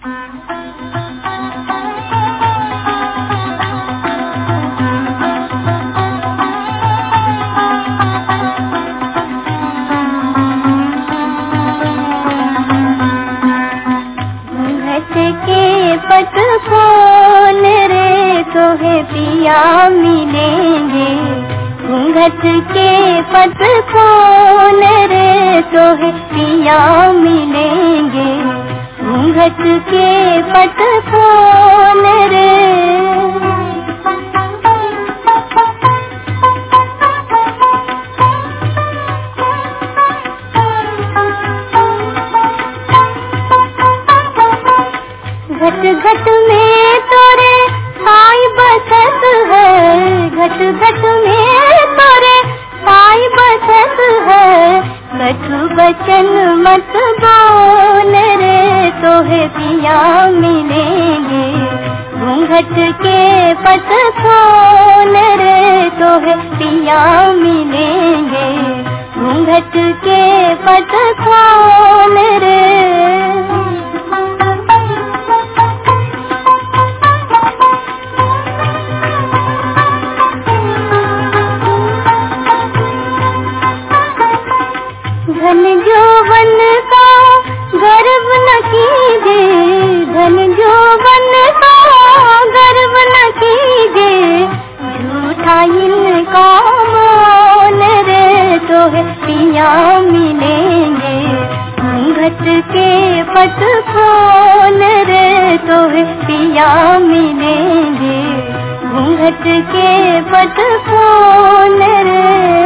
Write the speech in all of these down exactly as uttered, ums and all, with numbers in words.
पट खोल रे तोहे पिया मिलेंगे, घूंघट के पट खोल रे तोहे पिया मिलेंगे, घूंघट के पट खोल रे। घट घट में तोरे साई बसत है, घट घट में तोरे साई बसत है, कछु बचन मत बोल रे तोहे पिया मिलेंगे, घूंघट के पट खोल रे तोहे पिया मिलेंगे, घूंघट के पट खोल रे। धन जौवन का गर्व न कीजे, धन जौवन का गर्व न कीजे, झूठा इनका मोल रे तोहे पिया मिलेंगे, घूंघट के पट खोल रे तोहे पिया मिलेंगे, घूंघट के पट खोल रे।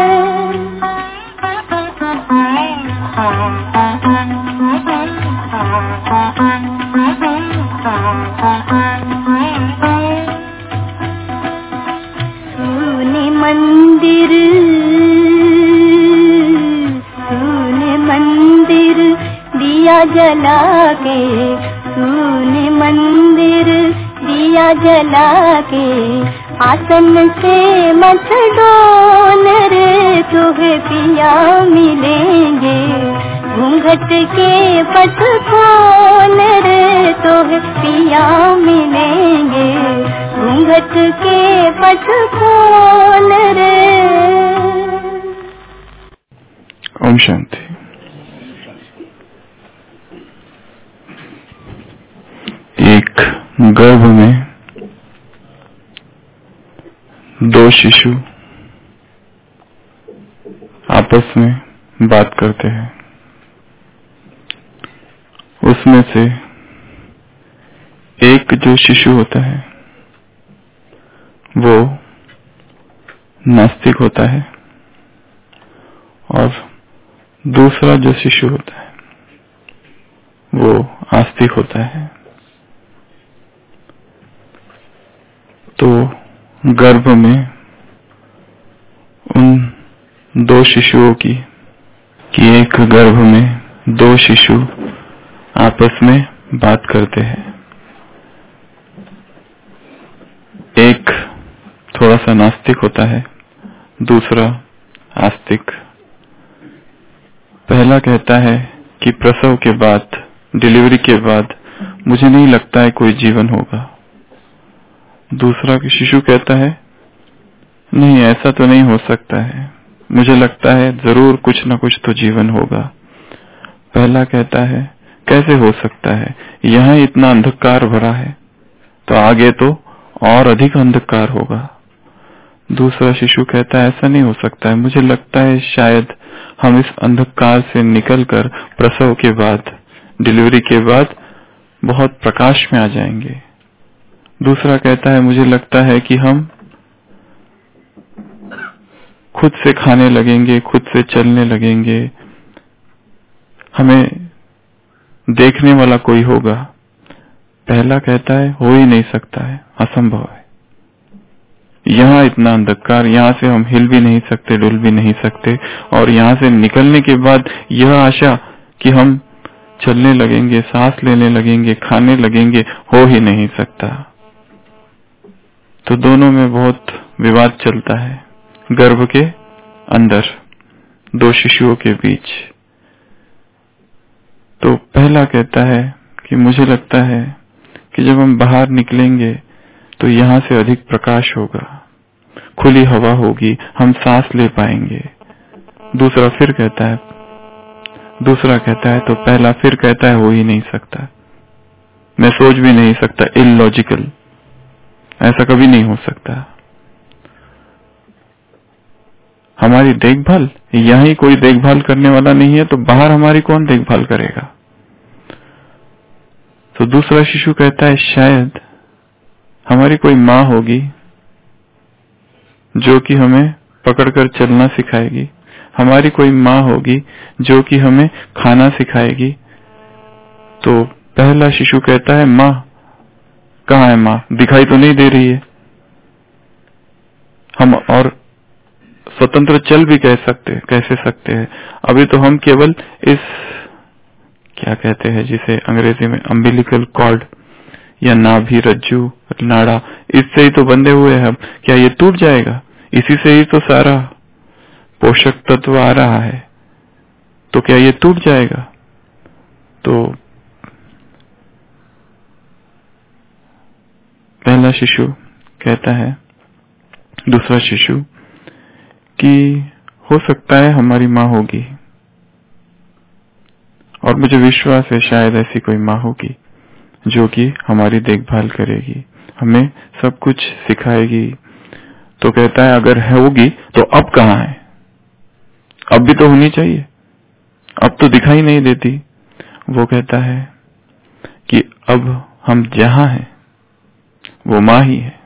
सुने मंदिर सुने मंदिर दिया जला के, सुने मंदिर दिया जला के, आसन से मत डोल रे तोहे पिया मिलेंगे, घूंघट के पट खोल रे तोहे पिया मिलेंगे, घूंघट के पट खोल रे। ओम शांति। एक गर्भ में दो शिशु आपस में बात करते हैं। उसमें से एक जो शिशु होता है वो नास्तिक होता है और दूसरा जो शिशु होता है वो आस्तिक होता है। तो गर्भ में उन दो शिशुओं की कि एक गर्भ में दो शिशु आपस में बात करते हैं। एक थोड़ा सा नास्तिक होता है, दूसरा आस्तिक। पहला कहता है कि प्रसव के बाद, डिलीवरी के बाद मुझे नहीं लगता है कोई जीवन होगा। दूसरा शिशु कहता है नहीं, ऐसा तो नहीं हो सकता है, मुझे लगता है जरूर कुछ न कुछ तो जीवन होगा। पहला कहता है कैसे हो सकता है, यहाँ इतना अंधकार भरा है तो आगे तो और अधिक अंधकार होगा। दूसरा शिशु कहता है ऐसा नहीं हो सकता है, मुझे लगता है शायद हम इस अंधकार से निकलकर प्रसव के बाद, डिलीवरी के बाद बहुत प्रकाश में आ जाएंगे। दूसरा कहता है मुझे लगता है कि हम खुद से खाने लगेंगे, खुद से चलने लगेंगे, हमें देखने वाला कोई होगा। पहला कहता है हो ही नहीं सकता है, असंभव है, यहाँ इतना अंधकार, यहाँ से हम हिल भी नहीं सकते, डुल भी नहीं सकते, और यहाँ से निकलने के बाद यह आशा कि हम चलने लगेंगे, सांस लेने लगेंगे, खाने लगेंगे, हो ही नहीं सकता। तो दोनों में बहुत विवाद चलता है गर्भ के अंदर, दो शिशुओं के बीच। तो पहला कहता है कि मुझे लगता है कि जब हम बाहर निकलेंगे तो यहाँ से अधिक प्रकाश होगा, खुली हवा होगी, हम सांस ले पाएंगे। दूसरा फिर कहता है दूसरा कहता है तो पहला फिर कहता है हो ही नहीं सकता, मैं सोच भी नहीं सकता, इलॉजिकल, ऐसा कभी नहीं हो सकता। हमारी देखभाल, यहीं कोई देखभाल करने वाला नहीं है तो बाहर हमारी कौन देखभाल करेगा? तो दूसरा शिशु कहता है शायद हमारी कोई माँ होगी जो कि हमें पकड़कर चलना सिखाएगी, हमारी कोई माँ होगी जो कि हमें खाना सिखाएगी। तो पहला शिशु कहता है माँ कहाँ है? माँ दिखाई तो नहीं दे रही है। हम और स्वतंत्र चल भी कह सकते कैसे सकते हैं? अभी तो हम केवल इस क्या कहते हैं जिसे अंग्रेजी में अम्बिलिकल कॉर्ड या नाभि रज्जु नाड़ा, इससे ही तो बंधे हुए हैं। क्या ये टूट जाएगा? इसी से ही तो सारा पोषक तत्व आ रहा है, तो क्या ये टूट जाएगा? तो पहला शिशु कहता है दूसरा शिशु कि हो सकता है हमारी माँ होगी और मुझे विश्वास है शायद ऐसी कोई माँ होगी जो कि हमारी देखभाल करेगी, हमें सब कुछ सिखाएगी। तो कहता है अगर होगी तो अब कहाँ है? अब भी तो होनी चाहिए, अब तो दिखाई नहीं देती। वो कहता है कि अब हम जहां हैं वो माँ ही है,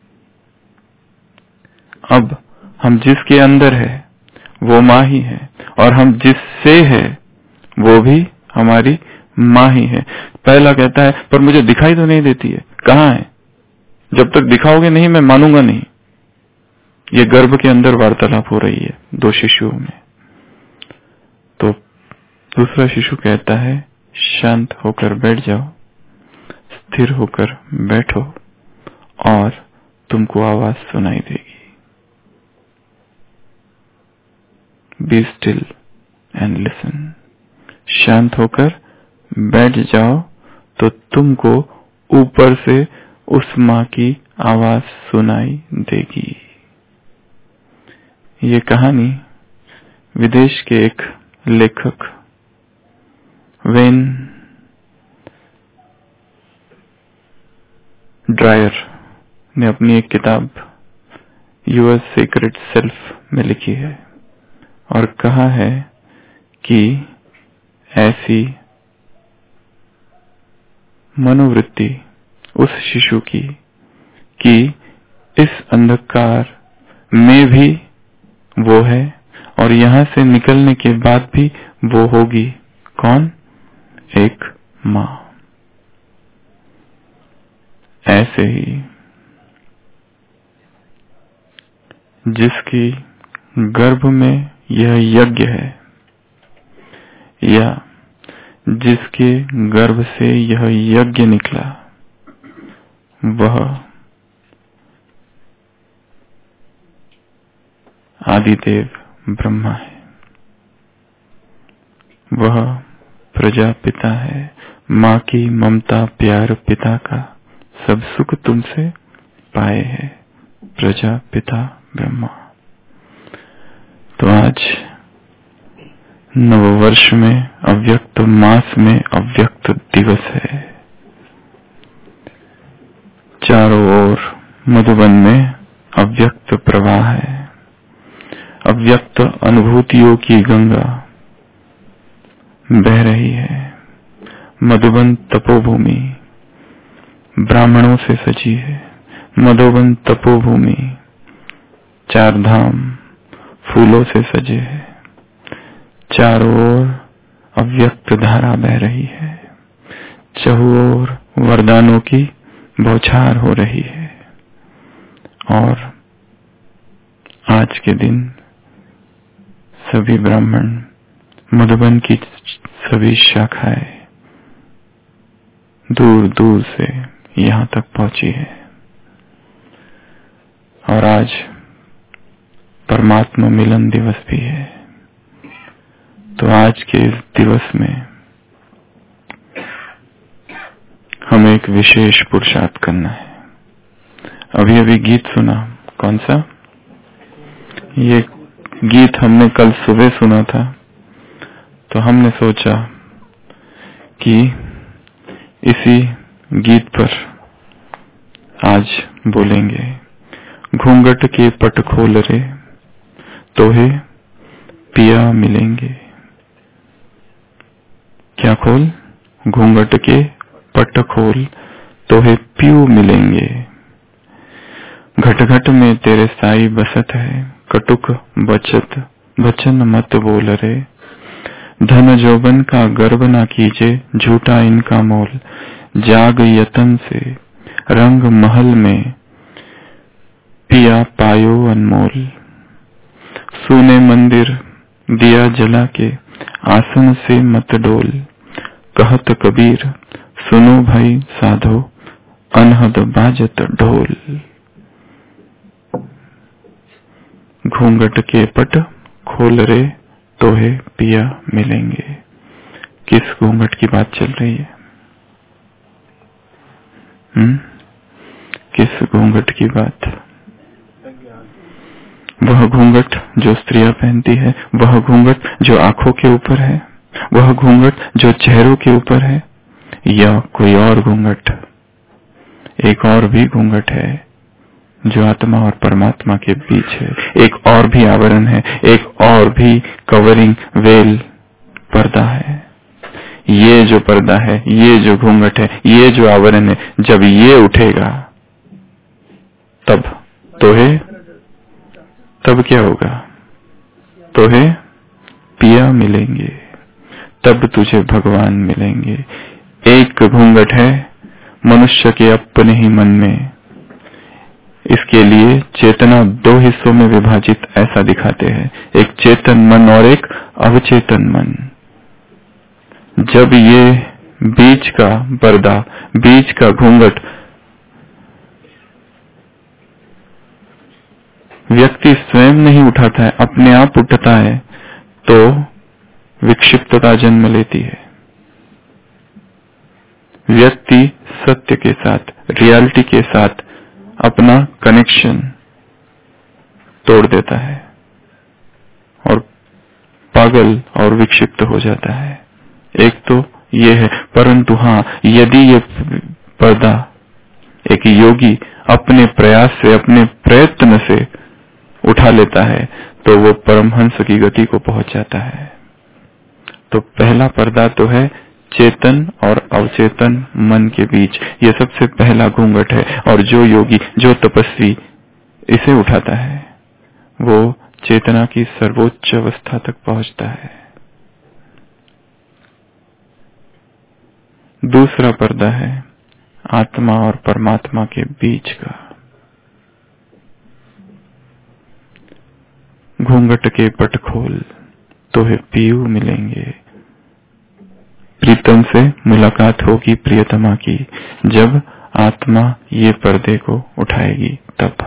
अब हम जिसके अंदर है वो माँ ही है और हम जिससे है वो भी हमारी माँ ही है। पहला कहता है पर मुझे दिखाई तो नहीं देती है, कहाँ है? जब तक दिखाओगे नहीं मैं मानूंगा नहीं। ये गर्भ के अंदर वार्तालाप हो रही है दो शिशुओं में। तो दूसरा शिशु कहता है शांत होकर बैठ जाओ, स्थिर होकर बैठो और तुमको आवाज सुनाई देगी। Be still and listen. शांत होकर बैठ जाओ तो तुमको ऊपर से उस माँ की आवाज सुनाई देगी। ये कहानी विदेश के एक लेखक वेन ड्रायर ने अपनी एक किताब योर सीक्रेट सेल्फ में लिखी है और कहा है कि ऐसी मनोवृत्ति उस शिशु की कि इस अंधकार में भी वो है और यहां से निकलने के बाद भी वो होगी। कौन? एक माँ। ऐसे ही जिसकी गर्भ में यह यज्ञ है या जिसके गर्भ से यह यज्ञ निकला वह आदिदेव ब्रह्मा है, वह प्रजापिता है। माँ की ममता प्यार पिता का सब सुख तुमसे पाए है, प्रजापिता ब्रह्मा। तो आज नववर्ष में अव्यक्त मास में अव्यक्त दिवस है। चारों ओर मधुबन में अव्यक्त प्रवाह है, अव्यक्त अनुभूतियों की गंगा बह रही है। मधुबन तपोभूमि ब्राह्मणों से सजी है। मधुबन तपोभूमि चार धाम फूलों से सजे है। चारों ओर अव्यक्त धारा बह रही है। चहुओर वरदानों की बौछार हो रही है और आज के दिन सभी ब्राह्मण मधुबन की सभी शाखाएं दूर दूर से यहाँ तक पहुंची है और आज परमात्मा मिलन दिवस भी है। तो आज के इस दिवस में हमें एक विशेष पुरुषार्थ करना है। अभी अभी गीत सुना, कौन सा? ये गीत हमने कल सुबह सुना था, तो हमने सोचा कि इसी गीत पर आज बोलेंगे। घूंघट के पट खोल रे तोहे पिया मिलेंगे। क्या खोल? घूंघट के पट खोल तोहे पियू मिलेंगे। घट घट में तेरे साई बसत है, कटुक बचत बचन मत बोल रे। धन जोबन का गर्व ना कीजे, झूठा इनका मोल। जाग यतन से रंग महल में पिया पायो अनमोल। सूने मंदिर दिया जला के, आसन से मत डोल। कहत कबीर सुनो भाई साधो, अनहद बाजत ढोल। घूंघट के पट खोल रे तोहे पिया मिलेंगे। किस घूंघट की बात चल रही है? हम्म किस घूंघट की बात? वह घूंघट जो स्त्रियां पहनती है, वह घूंघट जो आंखों के ऊपर है, वह घूंघट जो चेहरों के ऊपर है, या कोई और घूंघट? एक और भी घूंघट है जो आत्मा और परमात्मा के बीच है। एक और भी आवरण है, एक और भी कवरिंग वेल पर्दा है। ये जो पर्दा है, ये जो घूंघट है, ये जो आवरण है, जब ये उठेगा तब तोहे तब क्या होगा? तोहे पिया मिलेंगे, तब तुझे भगवान मिलेंगे। एक घूंघट है मनुष्य के अपने ही मन में। इसके लिए चेतना दो हिस्सों में विभाजित ऐसा दिखाते हैं, एक चेतन मन और एक अवचेतन मन। जब ये बीच का पर्दा, बीच का घूंघट व्यक्ति स्वयं नहीं उठाता है, अपने आप उठता है, तो विक्षिप्तता जन्म लेती है। व्यक्ति सत्य के साथ, रियलिटी के साथ अपना कनेक्शन तोड़ देता है और पागल और विक्षिप्त हो जाता है। एक तो ये है, परंतु हाँ, यदि ये पर्दा एक योगी अपने प्रयास से, अपने प्रयत्न से उठा लेता है, तो वो परमहंस की गति को पहुंच जाता है। तो पहला पर्दा तो है चेतन और अवचेतन मन के बीच। ये सबसे पहला घूंघट है, और जो योगी, जो तपस्वी इसे उठाता है, वो चेतना की सर्वोच्च अवस्था तक पहुंचता है। दूसरा पर्दा है आत्मा और परमात्मा के बीच का। घूंघट के पट खोल तोहे पियू मिलेंगे। प्रीतम से मुलाकात होगी प्रियतमा की, जब आत्मा ये पर्दे को उठाएगी तब।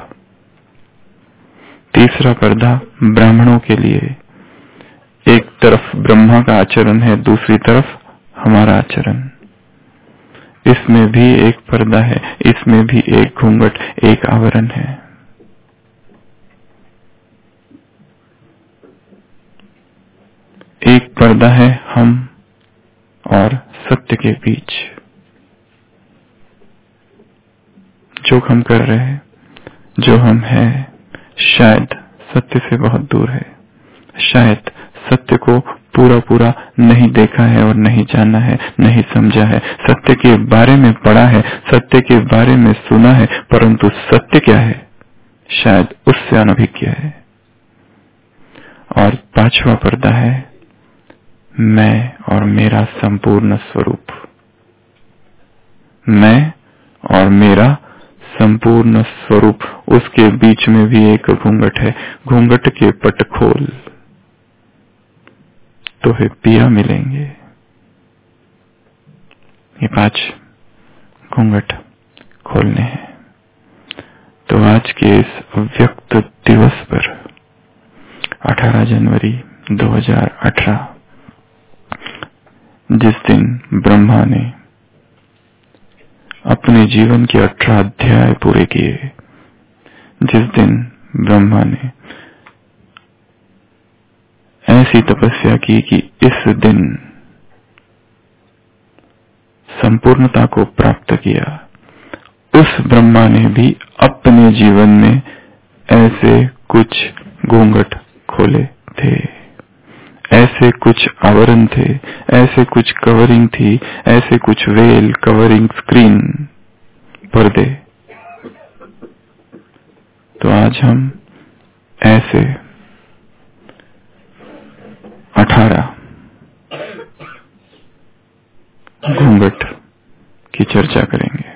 तीसरा पर्दा ब्राह्मणों के लिए। एक तरफ ब्रह्मा का आचरण है, दूसरी तरफ हमारा आचरण। इसमें भी एक पर्दा है, इसमें भी एक घूंघट, एक आवरण है। एक पर्दा है हम और सत्य के बीच। जो हम कर रहे हैं, जो हम हैं, शायद सत्य से बहुत दूर है। शायद सत्य को पूरा पूरा नहीं देखा है और नहीं जाना है, नहीं समझा है। सत्य के बारे में पढ़ा है, सत्य के बारे में सुना है, परंतु सत्य क्या है शायद उससे अनभिज्ञ है। और पांचवा पर्दा है मैं और मेरा संपूर्ण स्वरूप। मैं और मेरा संपूर्ण स्वरूप, उसके बीच में भी एक घूंघट है। घूंघट के पट खोल तो है पिया मिलेंगे। ये पांच घूंघट खोलने हैं। तो आज के इस व्यक्त दिवस पर अठारह जनवरी दो हज़ार अठारह, जिस दिन ब्रह्मा ने अपने जीवन के अठारह अध्याय पूरे किए। जिस दिन ब्रह्मा ने ऐसी तपस्या की कि इस दिन संपूर्णता को प्राप्त किया, उस ब्रह्मा ने भी अपने जीवन में ऐसे कुछ घूंघट खोले थे, ऐसे कुछ आवरण थे, ऐसे कुछ कवरिंग थी, ऐसे कुछ वेल, कवरिंग, स्क्रीन, पर्दे। तो आज हम ऐसे अठारह घूंघट की चर्चा करेंगे।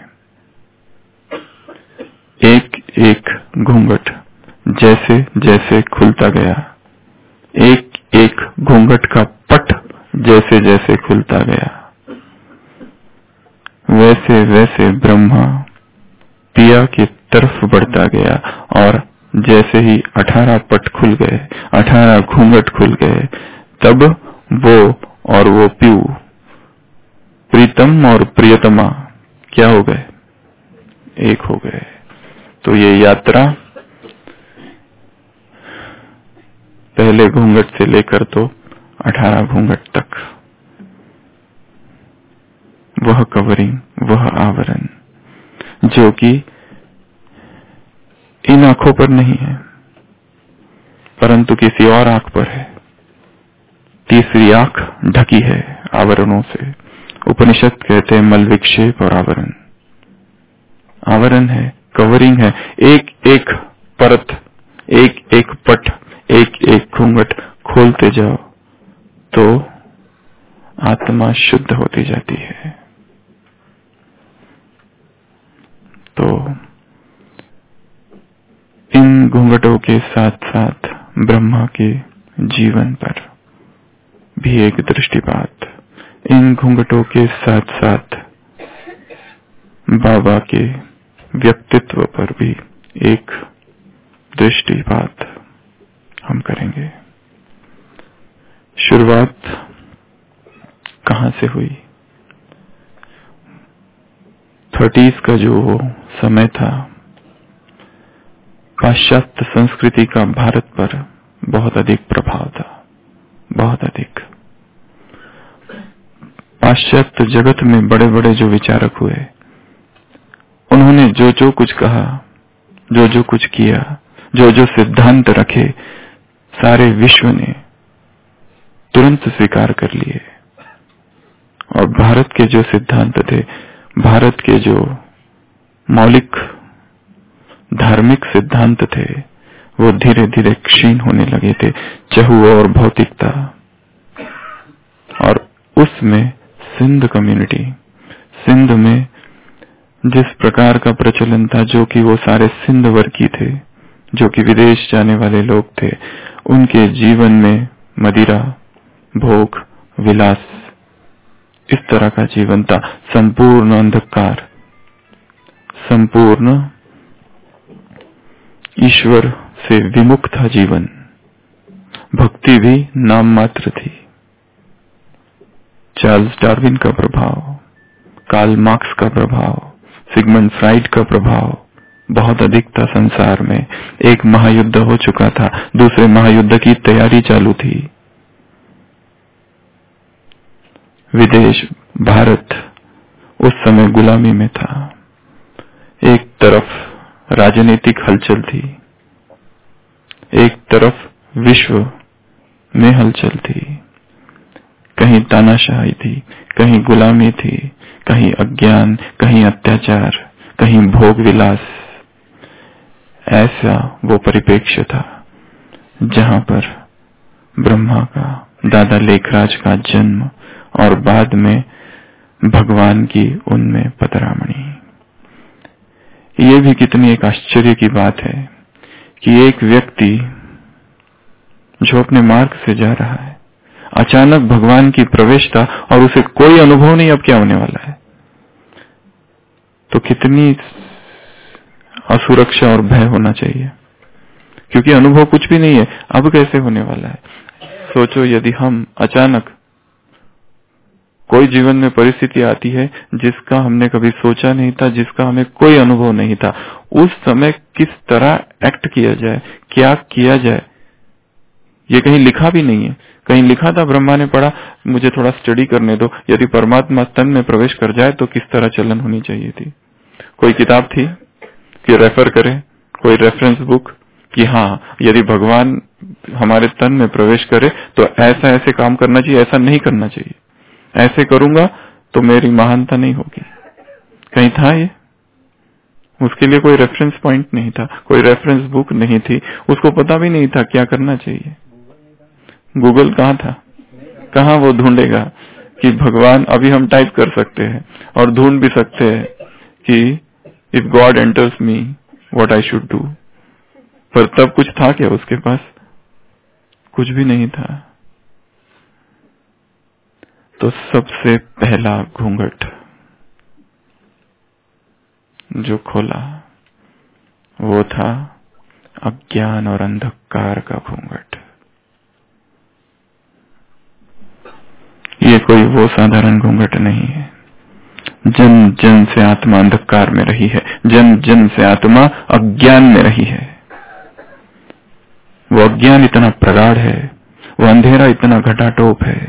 एक एक घूंघट जैसे जैसे खुलता गया, एक एक घूंघट का पट जैसे जैसे खुलता गया, वैसे वैसे ब्रह्मा पिया की तरफ बढ़ता गया। और जैसे ही अठारह पट खुल गए, अठारह घूंघट खुल गए, तब वो और वो पीयू, प्रीतम और प्रियतमा क्या हो गए? एक हो गए। तो ये यात्रा पहले घूंघट से लेकर तो अठारह घूंघट तक, वह कवरिंग, वह आवरण जो कि इन आंखों पर नहीं है परंतु किसी और आंख पर है। तीसरी आंख ढकी है आवरणों से। उपनिषद कहते हैं मल विक्षेप और आवरण। आवरण है, कवरिंग है, एक एक परत, एक एक पट, एक एक घूंघट खोलते जाओ तो आत्मा शुद्ध होती जाती है। तो इन घूंघटों के साथ साथ ब्रह्मा के जीवन पर भी एक दृष्टिपात, इन घूंघटों के साथ साथ बाबा के व्यक्तित्व पर भी एक दृष्टिपात हम करेंगे। शुरुआत कहां से हुई? थर्टीज का जो समय था, पाश्चात्य संस्कृति का भारत पर बहुत अधिक प्रभाव था, बहुत अधिक। पाश्चात्य जगत में बड़े बड़े जो विचारक हुए, उन्होंने जो जो कुछ कहा, जो जो कुछ किया, जो जो सिद्धांत रखे, सारे विश्व ने तुरंत स्वीकार कर लिए। और भारत के जो सिद्धांत थे, भारत के जो मौलिक धार्मिक सिद्धांत थे, वो धीरे धीरे क्षीण होने लगे थे। चहु और भौतिकता, और उसमें सिंध कम्युनिटी, सिंध में जिस प्रकार का प्रचलन था, जो कि वो सारे सिंध वर्गी थे, जो कि विदेश जाने वाले लोग थे, उनके जीवन में मदिरा, भोग, विलास, इस तरह का जीवन था। संपूर्ण अंधकार, संपूर्ण ईश्वर से विमुख था जीवन। भक्ति भी नाम मात्र थी। चार्ल्स डार्विन का प्रभाव, कार्ल मार्क्स का प्रभाव, सिगमंड फ्राइड का प्रभाव बहुत अधिक था संसार में। एक महायुद्ध हो चुका था, दूसरे महायुद्ध की तैयारी चालू थी। विदेश, भारत उस समय गुलामी में था। एक तरफ राजनीतिक हलचल थी, एक तरफ विश्व में हलचल थी। कहीं तानाशाही थी, कहीं गुलामी थी, कहीं अज्ञान, कहीं अत्याचार, कहीं भोग विलास। ऐसा वो परिप्रेक्ष्य था जहां पर ब्रह्मा का, दादा लेखराज का जन्म और बाद में भगवान की उनमें पतरामणी। ये भी कितनी एक आश्चर्य की बात है कि एक व्यक्ति जो अपने मार्ग से जा रहा है, अचानक भगवान की प्रवेशता और उसे कोई अनुभव नहीं अब क्या होने वाला है। तो कितनी असुरक्षा और भय होना चाहिए, क्योंकि अनुभव कुछ भी नहीं है, अब कैसे होने वाला है। सोचो यदि हम अचानक कोई जीवन में परिस्थिति आती है जिसका हमने कभी सोचा नहीं था, जिसका हमें कोई अनुभव नहीं था, उस समय किस तरह एक्ट किया जाए, क्या किया जाए, ये कहीं लिखा भी नहीं है। कहीं लिखा था, ब्रह्मा ने पढ़ा, मुझे थोड़ा स्टडी करने दो, यदि परमात्मा तन में प्रवेश कर जाए तो किस तरह चलन होनी चाहिए थी। कोई किताब थी कि रेफर करें, कोई रेफरेंस बुक कि हाँ यदि भगवान हमारे तन में प्रवेश करे तो ऐसा ऐसे काम करना चाहिए, ऐसा नहीं करना चाहिए, ऐसे करूंगा तो मेरी महानता नहीं होगी। कहीं था ये? उसके लिए कोई रेफरेंस पॉइंट नहीं था, कोई रेफरेंस बुक नहीं थी, उसको पता भी नहीं था क्या करना चाहिए। गूगल कहाँ था? कहाँ वो ढूंढेगा कि भगवान, अभी हम टाइप कर सकते हैं और ढूंढ भी सकते हैं कि if God enters me what I should do, पर तब कुछ था क्या उसके पास? कुछ भी नहीं था। तो सबसे पहला घूंघट जो खोला वो था अज्ञान और अंधकार का घूंघट। ये कोई वो साधारण घूंघट नहीं है। जन जन से आत्मा अंधकार में रही है, जन जन से आत्मा अज्ञान में रही है। वो अज्ञान इतना प्रगाढ़ है, वो अंधेरा इतना घटाटोप है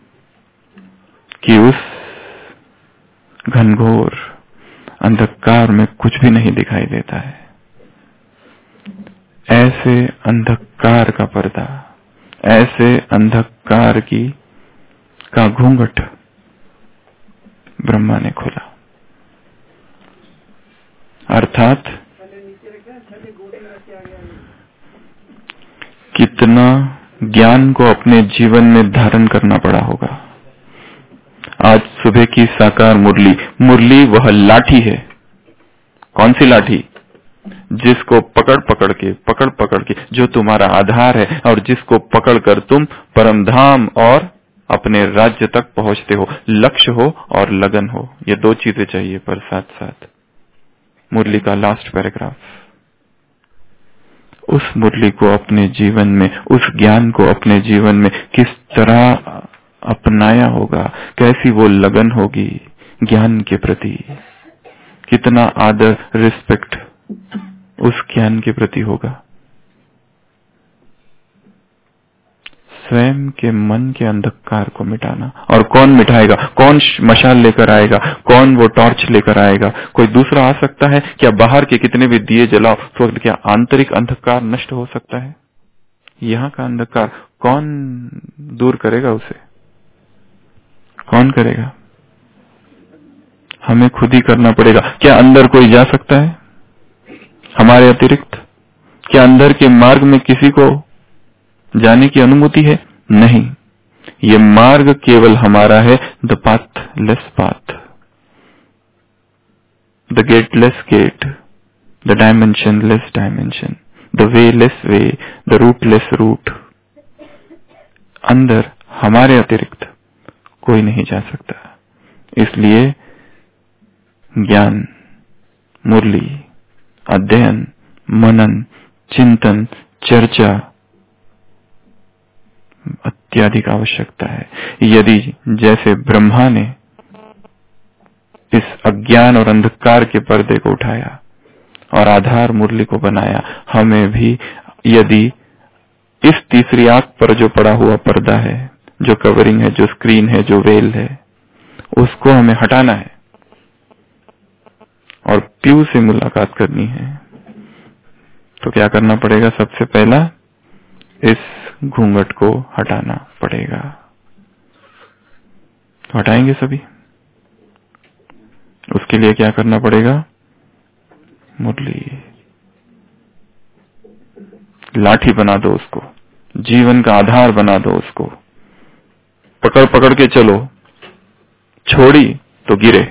कि उस घनघोर अंधकार में कुछ भी नहीं दिखाई देता है। ऐसे अंधकार का पर्दा, ऐसे अंधकार की का घूंघट ब्रह्मा ने खोला। अर्थात कितना ज्ञान को अपने जीवन में धारण करना पड़ा होगा। आज सुबह की साकार मुरली, मुरली वह लाठी है। कौन सी लाठी? जिसको पकड़ पकड़ के पकड़ पकड़ के जो तुम्हारा आधार है और जिसको पकड़कर तुम परमधाम और अपने राज्य तक पहुंचते हो। लक्ष्य हो और लगन हो, ये दो चीजें चाहिए। पर साथ साथ मुरली का लास्ट पैराग्राफ, उस मुरली को अपने जीवन में, उस ज्ञान को अपने जीवन में किस तरह अपनाया होगा, कैसी वो लगन होगी ज्ञान के प्रति, कितना आदर, रिस्पेक्ट उस ज्ञान के प्रति होगा। स्वयं के मन के अंधकार को मिटाना। और कौन मिटाएगा? कौन मशाल लेकर आएगा? कौन वो टॉर्च लेकर आएगा? कोई दूसरा आ सकता है क्या? बाहर के कितने भी दिए जलाओ तो क्या आंतरिक अंधकार नष्ट हो सकता है? यहाँ का अंधकार कौन दूर करेगा? उसे कौन करेगा? हमें खुद ही करना पड़ेगा। क्या अंदर कोई जा सकता है हमारे अतिरिक्त? क्या अंदर के मार्ग में किसी को जाने की अनुमति है? नहीं। ये मार्ग केवल हमारा है, the pathless path, the gateless gate, the dimensionless dimension, the wayless way, the rootless root. अंदर हमारे अतिरिक्त कोई नहीं जा सकता। इसलिए ज्ञान, मुरली, अध्ययन, मनन, चिंतन, चर्चा अत्यधिक आवश्यकता है। यदि जैसे ब्रह्मा ने इस अज्ञान और अंधकार के पर्दे को उठाया और आधार मुरली को बनाया, हमें भी यदि इस तीसरी आंख पर जो पड़ा हुआ पर्दा है, जो कवरिंग है, जो स्क्रीन है, जो वेल है, उसको हमें हटाना है और पीयू से मुलाकात करनी है, तो क्या करना पड़ेगा? सबसे पहला इस घूंघट को हटाना पड़ेगा। तो हटाएंगे सभी। उसके लिए क्या करना पड़ेगा? मुरली, लाठी बना दो उसको, जीवन का आधार बना दो उसको। पकड़ पकड़ के चलो, छोड़ी तो गिरे।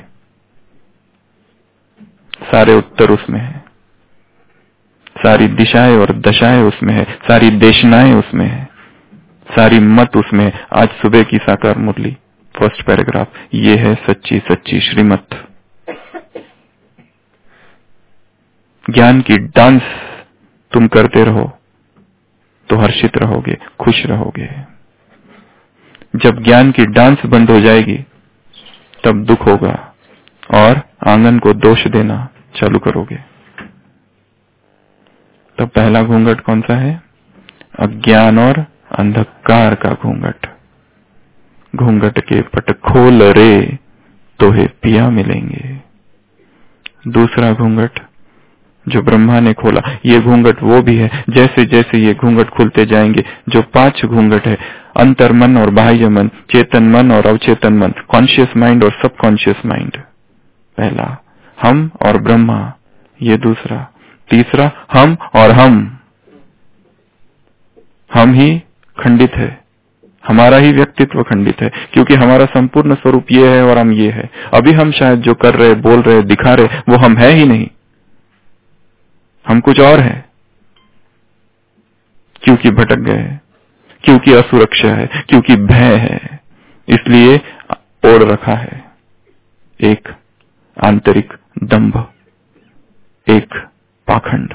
सारे उत्तर उसमें है, सारी दिशाएं और दशाएं उसमें है, सारी देशनाएं उसमें है, सारी मत उसमें है। आज सुबह की साकार मुरली, फर्स्ट पैराग्राफ, ये है सच्ची सच्ची श्रीमत। ज्ञान की डांस तुम करते रहो तो हर्षित रहोगे, खुश रहोगे। जब ज्ञान की डांस बंद हो जाएगी तब दुख होगा और आंगन को दोष देना चालू करोगे। तो पहला घूंघट कौन सा है? अज्ञान और अंधकार का घूंघट। घूंघट के पट खोल रे तो हे पिया मिलेंगे। दूसरा घूंघट जो ब्रह्मा ने खोला, ये घूंघट वो भी है। जैसे जैसे ये घूंघट खुलते जाएंगे, जो पांच घूंघट है, अंतर मन और बाह्य मन, चेतन मन और अवचेतन मन, कॉन्शियस माइंड और सबकॉन्शियस माइंड, पहला हम और ब्रह्मा, ये दूसरा, तीसरा हम और हम हम ही खंडित है, हमारा ही व्यक्तित्व खंडित है, क्योंकि हमारा संपूर्ण स्वरूप ये है और हम ये है। अभी हम शायद जो कर रहे, बोल रहे, दिखा रहे, वो हम है ही नहीं, हम कुछ और है, क्योंकि भटक गए, क्योंकि असुरक्षा है, क्योंकि भय है, इसलिए ओढ़ रखा है एक आंतरिक दंभ, एक पाखंड।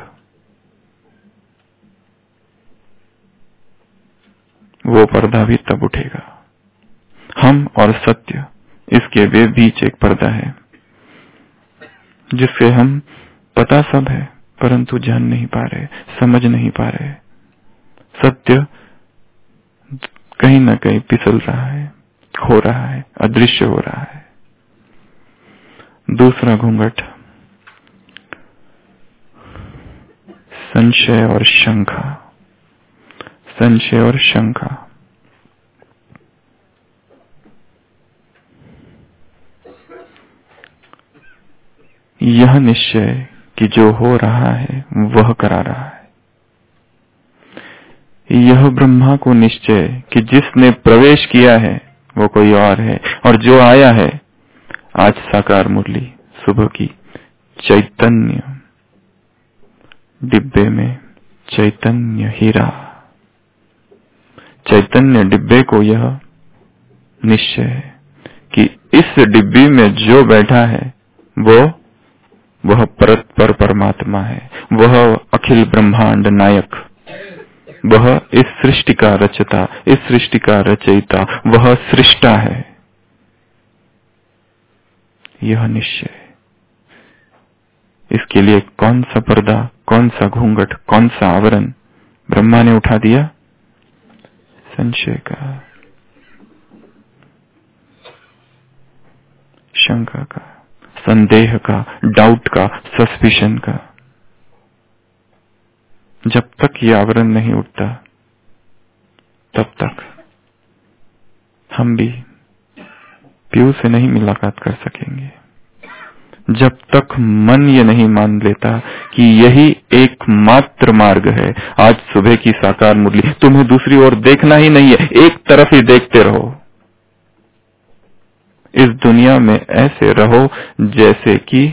वो पर्दा भी तब उठेगा। हम और सत्य, इसके वे बीच एक पर्दा है जिससे हम पता सब है परंतु जान नहीं पा रहे, समझ नहीं पा रहे। सत्य कहीं ना कहीं फिसल रहा है, खो रहा है, अदृश्य हो रहा है। दूसरा घूंघट संशय और शंका, संशय और शंका। यह निश्चय कि जो हो रहा है वह करा रहा है। यह ब्रह्मा को निश्चय कि जिसने प्रवेश किया है वो कोई और है, और जो आया है आज साकार मुरली सुबह की, चैतन्य डिब्बे में चैतन्य हीरा, चैतन्य डिब्बे को यह निश्चय है कि इस डिब्बी में जो बैठा है वो वह परतपर परमात्मा है, वह अखिल ब्रह्मांड नायक, वह इस सृष्टि का रचता, इस सृष्टि का रचयिता, वह सृष्टा है। यह निश्चय, इसके लिए कौन सा पर्दा, कौन सा घूंघट, कौन सा आवरण ब्रह्मा ने उठा दिया? संशय का, शंका का, संदेह का, डाउट का, सस्पिशन का। जब तक ये आवरण नहीं उठता तब तक हम भी पीयू से नहीं मुलाकात कर सकेंगे। जब तक मन ये नहीं मान लेता कि यही एकमात्र मार्ग है। आज सुबह की साकार मुरली, तुम्हें दूसरी ओर देखना ही नहीं है, एक तरफ ही देखते रहो। इस दुनिया में ऐसे रहो जैसे कि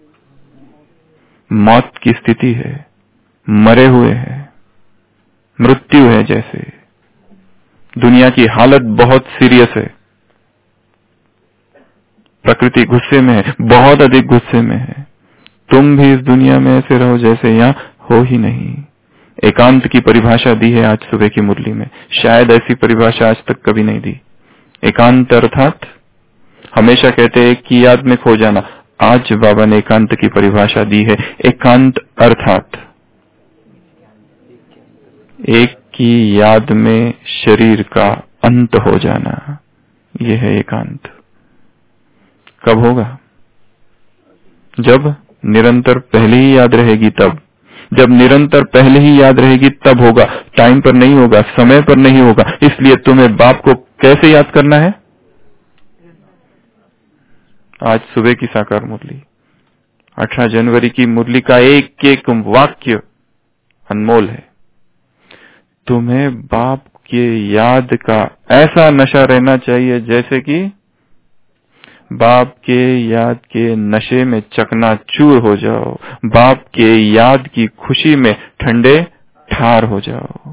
मौत की स्थिति है, मरे हुए हैं, मृत्यु है। जैसे दुनिया की हालत बहुत सीरियस है, प्रकृति गुस्से में है, बहुत अधिक गुस्से में है। तुम भी इस दुनिया में ऐसे रहो जैसे यहाँ हो ही नहीं। एकांत की परिभाषा दी है आज सुबह की मुरली में, शायद ऐसी परिभाषा आज तक कभी नहीं दी। एकांत अर्थात हमेशा कहते हैं एक की याद में खो जाना, आज बाबा ने एकांत की परिभाषा दी है। एकांत अर्थात एक की याद में शरीर का अंत हो जाना, यह है एकांत। कब होगा? जब निरंतर पहले ही याद रहेगी तब। जब निरंतर पहले ही याद रहेगी तब होगा, टाइम पर नहीं होगा, समय पर नहीं होगा। इसलिए तुम्हें बाप को कैसे याद करना है? आज सुबह की साकार मुरली, अठारह जनवरी की मुरली का एक एक वाक्य अनमोल है। तुम्हें बाप के याद का ऐसा नशा रहना चाहिए जैसे कि बाप के याद के नशे में चकनाचूर हो जाओ, बाप के याद की खुशी में ठंडे ठार हो जाओ।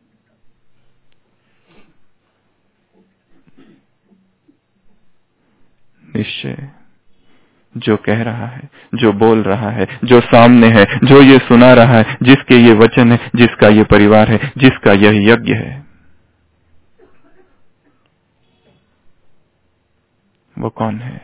निश्चय जो कह रहा है, जो बोल रहा है, जो सामने है, जो ये सुना रहा है, जिसके ये वचन है, जिसका ये परिवार है, जिसका यह यज्ञ है, वो कौन है?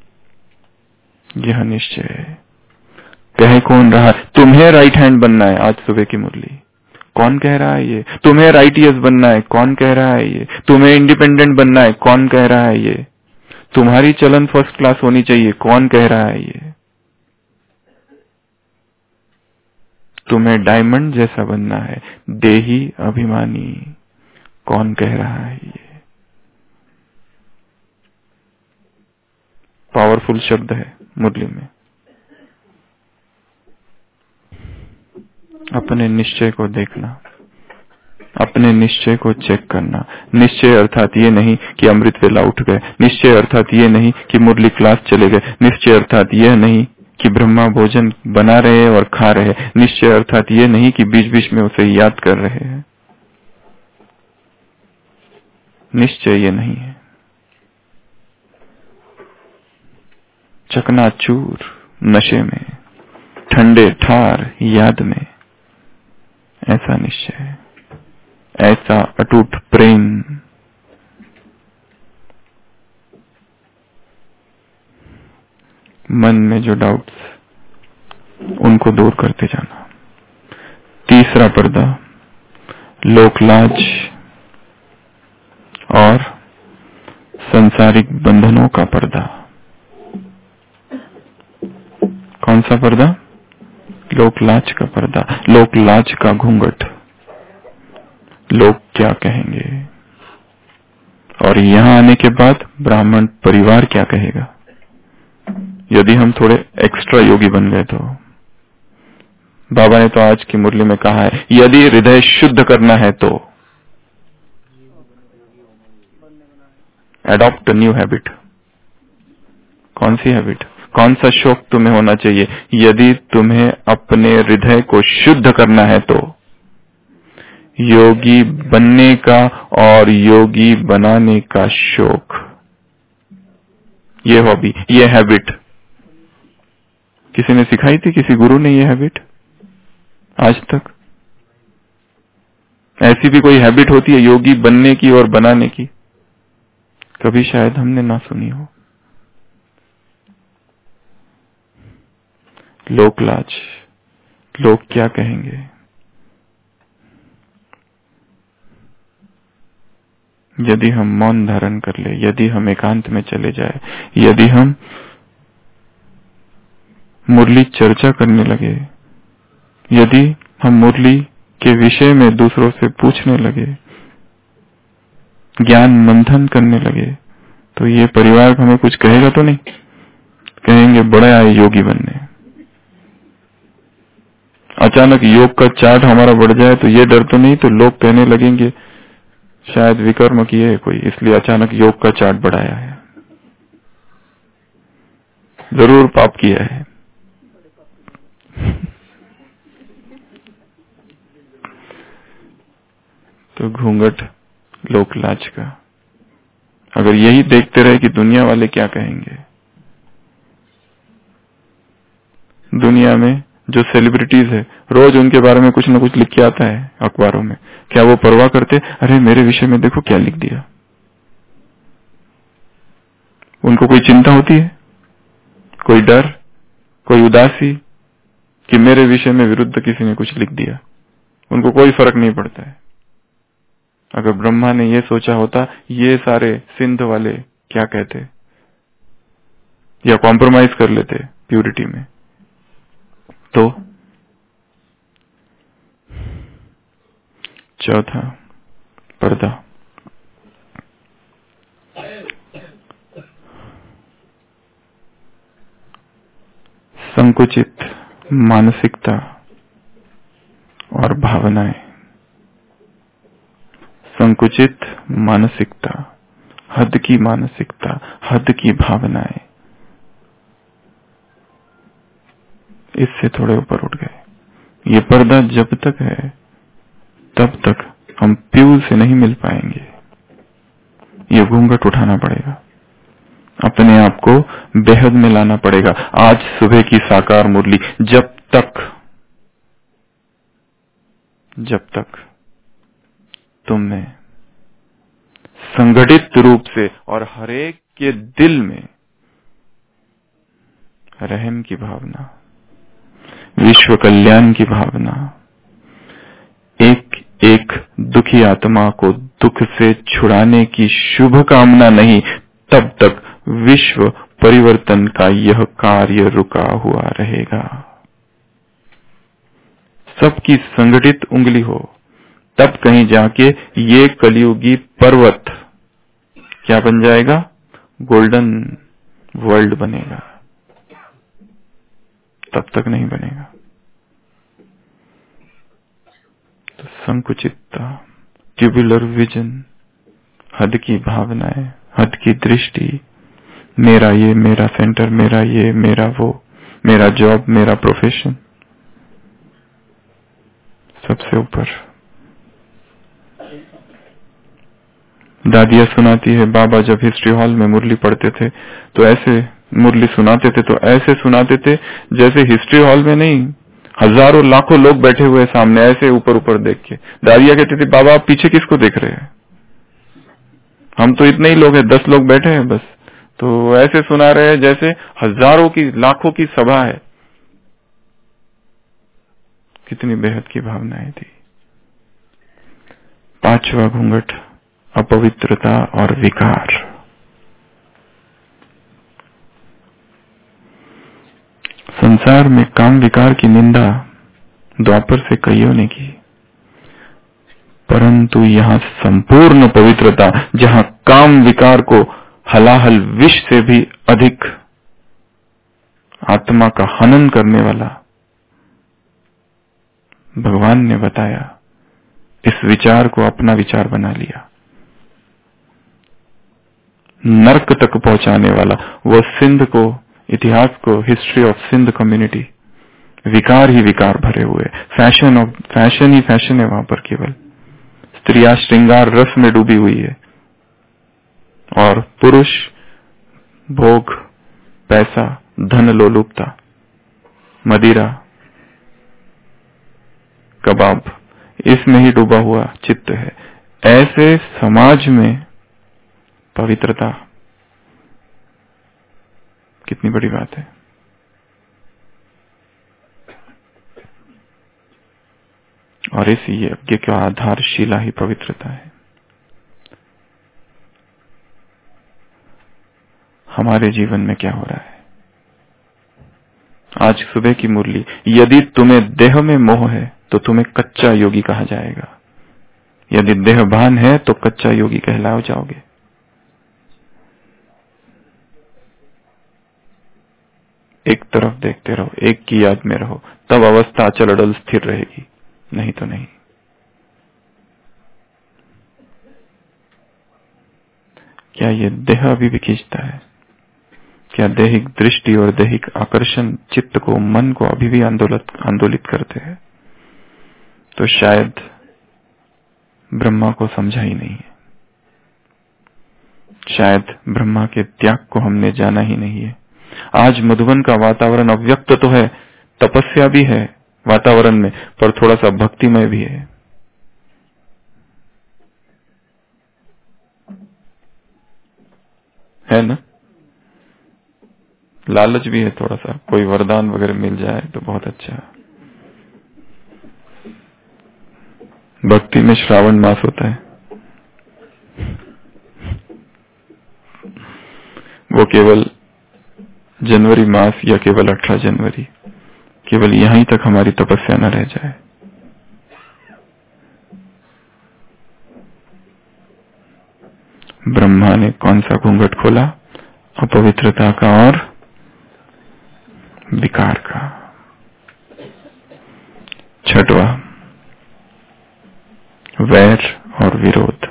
यह निश्चय है। कह कौन रहा? तुम्हें राइट हैंड बनना है। आज सुबह की मुरली, कौन कह रहा है ये? तुम्हें राइटियस बनना है, कौन कह रहा है ये? तुम्हें इंडिपेंडेंट बनना है, कौन कह रहा है ये? तुम्हारी चलन फर्स्ट क्लास होनी चाहिए, कौन कह रहा है ये? तुम्हें डायमंड जैसा बनना है, देही अभिमानी, कौन कह रहा है ये? पावरफुल शब्द है मुरली में। अपने निश्चय को देखना, अपने निश्चय को चेक करना। निश्चय अर्थात ये नहीं कि अमृत वेला उठ गए, निश्चय अर्थात ये नहीं कि मुरली क्लास चले गए, निश्चय अर्थात यह नहीं कि ब्रह्मा भोजन बना रहे और खा रहे, निश्चय अर्थात ये नहीं कि बीच बीच में उसे याद कर रहे हैं। निश्चय ये नहीं है। चकनाचूर नशे में, ठंडे ठार याद में, ऐसा निश्चय, ऐसा अटूट प्रेम। मन में जो डाउट्स, उनको दूर करते जाना। तीसरा पर्दा, लोकलाज और संसारिक बंधनों का पर्दा। कौन सा पर्दा? लोकलाज का पर्दा, लोकलाज का घूंघट। लोग क्या कहेंगे, और यहां आने के बाद ब्राह्मण परिवार क्या कहेगा यदि हम थोड़े एक्स्ट्रा योगी बन गए तो। बाबा ने तो आज की मुरली में कहा है, यदि हृदय शुद्ध करना है तो एडॉप्ट अ न्यू हैबिट। कौन सी हैबिट? कौन सा शौक तुम्हें होना चाहिए? यदि तुम्हें अपने हृदय को शुद्ध करना है तो योगी बनने का और योगी बनाने का शौक, ये हॉबी, ये हैबिट किसी ने सिखाई थी? किसी गुरु ने ये हैबिट आज तक? ऐसी भी कोई हैबिट होती है योगी बनने की और बनाने की? कभी शायद हमने ना सुनी हो। लोकलाज, लोग क्या कहेंगे। यदि हम मौन धारण कर ले, यदि हम एकांत में चले जाए, यदि हम मुरली चर्चा करने लगे, यदि हम मुरली के विषय में दूसरों से पूछने लगे, ज्ञान मंथन करने लगे, तो ये परिवार हमें कुछ कहेगा तो नहीं? कहेंगे बड़े आए योगी बनने। अचानक योग का चार्ट हमारा बढ़ जाए तो ये डर तो नहीं, तो लोग कहने लगेंगे शायद विकर्म किए है कोई, इसलिए अचानक योग का चार्ट बढ़ाया है, जरूर पाप किया है। तो घूंघट लोकलाज का, अगर यही देखते रहे कि दुनिया वाले क्या कहेंगे। दुनिया में जो सेलिब्रिटीज है, रोज उनके बारे में कुछ न कुछ लिख के आता है अखबारों में, क्या वो परवाह करते? अरे मेरे विषय में देखो क्या लिख दिया। उनको कोई चिंता होती है, कोई डर, कोई उदासी कि मेरे विषय में विरुद्ध किसी ने कुछ लिख दिया? उनको कोई फर्क नहीं पड़ता है। अगर ब्रह्मा ने ये सोचा होता ये सारे सिंध वाले क्या कहते, या कॉम्प्रोमाइज कर लेते प्यूरिटी में, तो चौथा पर्दा, संकुचित मानसिकता और भावनाएं। संकुचित मानसिकता, हद की मानसिकता, हद की भावनाएं, इससे थोड़े ऊपर उठ गए। ये पर्दा जब तक है तब तक हम प्यूल से नहीं मिल पाएंगे। ये घूंघट उठाना पड़ेगा, अपने आप को बेहद में लाना पड़ेगा। आज सुबह की साकार मुरली, जब तक जब तक तुमने संगठित रूप से और हरेक के दिल में रहम की भावना, विश्व कल्याण की भावना, एक एक दुखी आत्मा को दुख से छुड़ाने की शुभ कामना नहीं, तब तक विश्व परिवर्तन का यह कार्य रुका हुआ रहेगा। सबकी संगठित उंगली हो, तब कहीं जाके ये कलियुगी पर्वत क्या बन जाएगा? गोल्डन वर्ल्ड बनेगा। तब तक नहीं बनेगा। तो संकुचितता, ट्यूबुलर विजन, हद की भावनाएं, हद की दृष्टि, मेरा ये, मेरा सेंटर, मेरा ये, मेरा वो, मेरा जॉब, मेरा प्रोफेशन, सबसे ऊपर। दादिया सुनाती है, बाबा जब हिस्ट्री हॉल में मुरली पढ़ते थे तो ऐसे मुरली सुनाते थे तो ऐसे सुनाते थे जैसे हिस्ट्री हॉल में नहीं, हजारों लाखों लोग बैठे हुए सामने, ऐसे ऊपर ऊपर देख के। दादिया कहती थी, बाबा आप पीछे किसको देख रहे हैं? हम तो इतने ही लोग हैं, दस लोग बैठे हैं बस। तो ऐसे सुना रहे हैं जैसे हजारों की, लाखों की सभा है। कितनी बेहद की भावनाएं थी। पांचवा घूंघट, अपवित्रता और विकार। संसार में काम विकार की निंदा द्वापर से कईयों ने की, परंतु यहां संपूर्ण पवित्रता, जहां काम विकार को हलाहल विष से भी अधिक आत्मा का हनन करने वाला भगवान ने बताया, इस विचार को अपना विचार बना लिया। नरक तक पहुंचाने वाला वो सिंध को, इतिहास को, हिस्ट्री ऑफ सिंध कम्युनिटी, विकार ही विकार भरे हुए, फैशन ऑफ फैशन ही फैशन है वहां पर। केवल स्त्रियां श्रृंगार रस में डूबी हुई है और पुरुष भोग, पैसा, धन लोलुपता, मदिरा, कबाब, इसमें ही डूबा हुआ चित्त है। ऐसे समाज में पवित्रता कितनी बड़ी बात है। और इस यज्ञ का आधारशिला ही पवित्रता है। हमारे जीवन में क्या हो रहा है? आज सुबह की मुरली, यदि तुम्हें देह में मोह है तो तुम्हें कच्चा योगी कहा जाएगा, यदि देहभान है तो कच्चा योगी कहलाओ जाओगे। एक तरफ देखते रहो, एक की याद में रहो, तब अवस्था अचल अडल स्थिर रहेगी, नहीं तो नहीं। क्या ये देह अभी भी खींचता है? क्या दैहिक दृष्टि और दैहिक आकर्षण चित्त को, मन को अभी भी आंदोलित आंदोलित करते हैं? तो शायद ब्रह्मा को समझा ही नहीं है, शायद ब्रह्मा के त्याग को हमने जाना ही नहीं है। आज मधुबन का वातावरण अव्यक्त तो है, तपस्या भी है वातावरण में, पर थोड़ा सा भक्तिमय भी है। है ना? लालच भी है थोड़ा सा, कोई वरदान वगैरह मिल जाए तो बहुत अच्छा। भक्ति में श्रावण मास होता है, वो केवल जनवरी मास या केवल अठारह जनवरी, केवल यहीं तक हमारी तपस्या न रह जाए। ब्रह्मा ने कौन सा घूंघट खोला? अपवित्रता का और विकार का। छठवा, वैर और विरोध।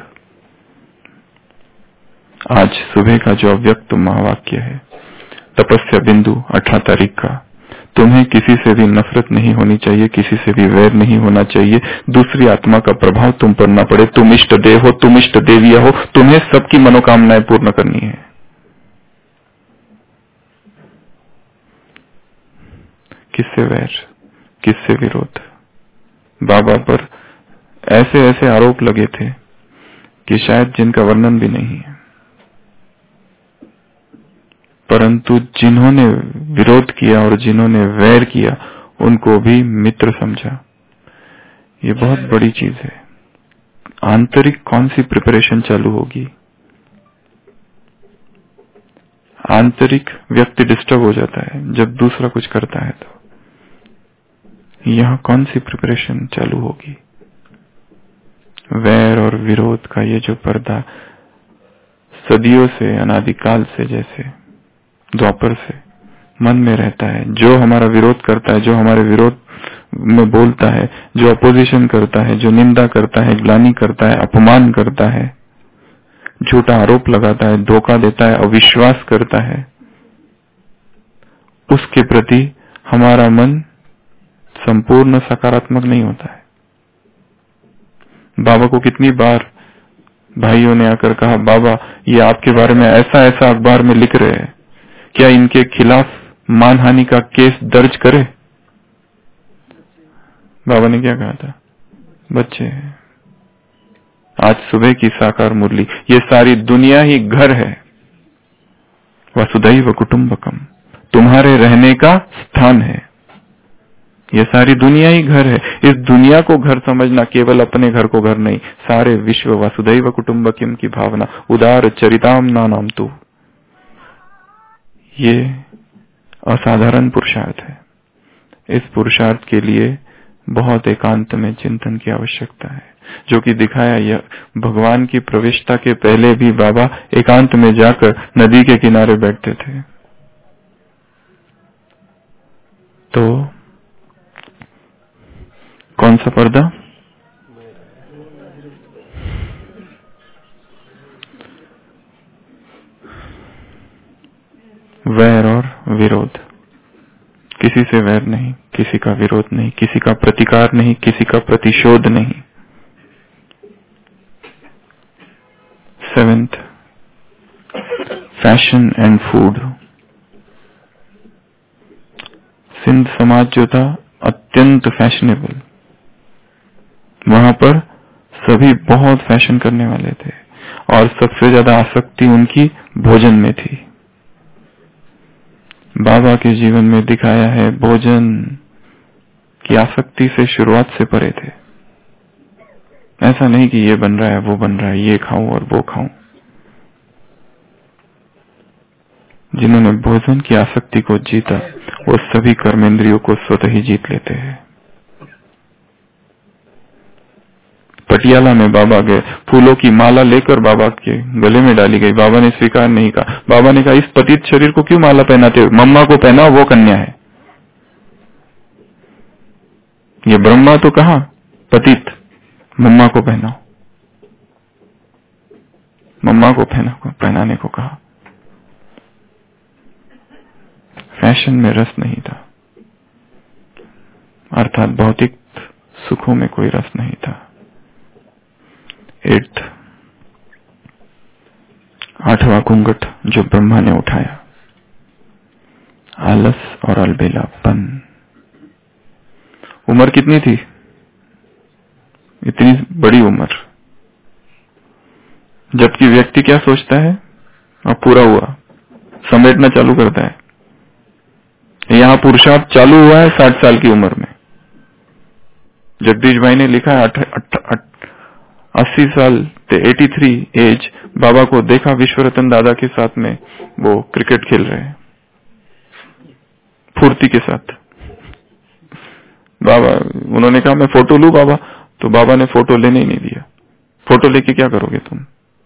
आज सुबह का जो अव्यक्त महावाक्य है, तपस्या बिंदु अठारह तारीख का, तुम्हें किसी से भी नफरत नहीं होनी चाहिए, किसी से भी वैर नहीं होना चाहिए, दूसरी आत्मा का प्रभाव तुम पर न पड़े। तुम इष्ट देव हो, तुम इष्ट देविया हो, तुम्हें सबकी मनोकामनाएं पूर्ण करनी है। किससे वैर, किससे विरोध? बाबा पर ऐसे ऐसे आरोप लगे थे कि शायद जिनका वर्णन भी नहीं है। परंतु जिन्होंने विरोध किया और जिन्होंने वैर किया उनको भी मित्र समझा। ये बहुत बड़ी चीज है। आंतरिक कौन सी प्रिपरेशन चालू होगी? आंतरिक व्यक्ति डिस्टर्ब हो जाता है जब दूसरा कुछ करता है, तो यहाँ कौन सी प्रिपरेशन चालू होगी? वैर और विरोध का ये जो पर्दा सदियों से, अनादिकाल से, जैसे द्वापर से मन में रहता है, जो हमारा विरोध करता है, जो हमारे विरोध में बोलता है, जो अपोजिशन करता है, जो निंदा करता है, ग्लानि करता है, अपमान करता है, झूठा आरोप लगाता है, धोखा देता है, अविश्वास करता है, उसके प्रति हमारा मन संपूर्ण सकारात्मक नहीं होता है। बाबा को कितनी बार भाइयों ने आकर कहा, बाबा ये आपके बारे में ऐसा ऐसा अखबार में लिख रहे हैं, क्या इनके खिलाफ मानहानि का केस दर्ज करे? बाबा ने क्या कहा था? बच्चे हैं। आज सुबह की साकार मुरली, ये सारी दुनिया ही घर है। वसुधैव कुटुंबकम, तुम्हारे रहने का स्थान है। ये सारी दुनिया ही घर है। इस दुनिया को घर समझना, केवल अपने घर को घर नहीं, सारे विश्व वसुधैव कुटुंबकम की भावना, उदार चरिताम नानाम तू, ये असाधारण पुरुषार्थ है। इस पुरुषार्थ के लिए बहुत एकांत में चिंतन की आवश्यकता है, जो कि दिखाया यह भगवान की प्रविष्टता के पहले भी बाबा एकांत में जाकर नदी के किनारे बैठते थे। तो कौन सा पर्दा? वैर और विरोध। किसी से वैर नहीं, किसी का विरोध नहीं, किसी का प्रतिकार नहीं, किसी का प्रतिशोध नहीं। Seventh, fashion and food. Sindh समाज जो था अत्यंत फैशनेबल, वहां पर सभी बहुत फैशन करने वाले थे और सबसे ज्यादा आसक्ति उनकी भोजन में थी। बाबा के जीवन में दिखाया है भोजन की आसक्ति से शुरुआत से परे थे। ऐसा नहीं कि ये बन रहा है, वो बन रहा है, ये खाऊं और वो खाऊं। जिन्होंने भोजन की आसक्ति को जीता, वो सभी कर्मेंद्रियों को स्वतः ही जीत लेते हैं। पटियाला में बाबा गए, फूलों की माला लेकर बाबा के गले में डाली गई। बाबा ने स्वीकार नहीं कहा। बाबा ने कहा, इस पतित शरीर को क्यों माला पहनाते हो? मम्मा को पहनाओ, वो कन्या है। ये ब्रह्मा तो कहा पतित, मम्मा को पहनाओ। मम्मा को पहना पहनाने को कहा। फैशन में रस नहीं था, अर्थात भौतिक सुखों में कोई रस नहीं था। एट्थ, आठवां घूंघट जो ब्रह्मा ने उठाया, आलस और अलबेलापन। उम्र कितनी थी? इतनी बड़ी उम्र, जबकि व्यक्ति क्या सोचता है? अब पूरा हुआ, समेटना चालू करता है। यहाँ पुरुषार्थ चालू हुआ है साठ साल की उम्र में। जगदीश भाई ने लिखा है अस्सी साल ते तिरासी एज, बाबा को देखा विश्व रतन दादा के साथ में वो क्रिकेट खेल रहे हैं फुर्ती के साथ। बाबा, उन्होंने कहा मैं फोटो लूं बाबा, तो बाबा ने फोटो लेने ही नहीं दिया। फोटो लेके क्या करोगे तुम?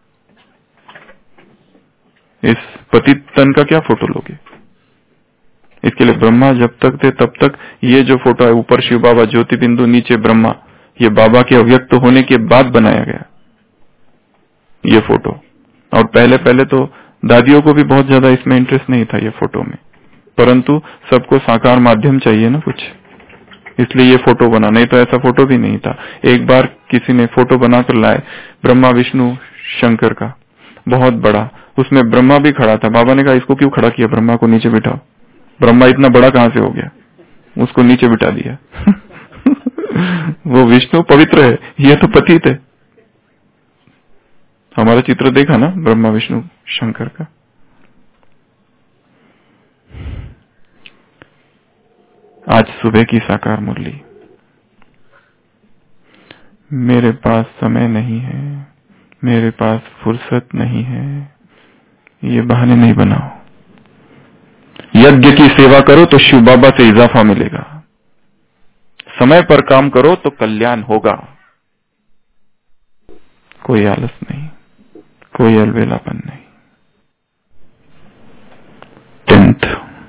इस पतित तन का क्या फोटो लोगे? इसके लिए ब्रह्मा जब तक थे तब तक ये जो फोटो है, ऊपर शिव बाबा ज्योति बिंदु, नीचे ब्रह्मा, ये बाबा के अव्यक्त होने के बाद बनाया गया ये फोटो। और पहले पहले तो दादियों को भी बहुत ज्यादा इसमें इंटरेस्ट नहीं था ये फोटो में, परंतु सबको साकार माध्यम चाहिए ना कुछ, इसलिए ये फोटो बना, नहीं तो ऐसा फोटो भी नहीं था। एक बार किसी ने फोटो बनाकर लाए ब्रह्मा विष्णु शंकर का, बहुत बड़ा, उसमें ब्रह्मा भी खड़ा था। बाबा ने कहा इसको क्यों खड़ा किया? ब्रह्मा को नीचे बिठाओ। ब्रह्मा इतना बड़ा कहां से हो गया? उसको नीचे बिठा दिया। वो विष्णु पवित्र है, ये तो पतित है। हमारा चित्र देखा ना ब्रह्मा विष्णु शंकर का। आज सुबह की साकार मुरली। मेरे पास समय नहीं है, मेरे पास फुर्सत नहीं है, ये बहाने नहीं बनाओ। यज्ञ की सेवा करो तो शिव बाबा से इजाफा मिलेगा। समय पर काम करो तो कल्याण होगा। कोई आलस नहीं, कोई अलबेलापन नहीं। टेंथ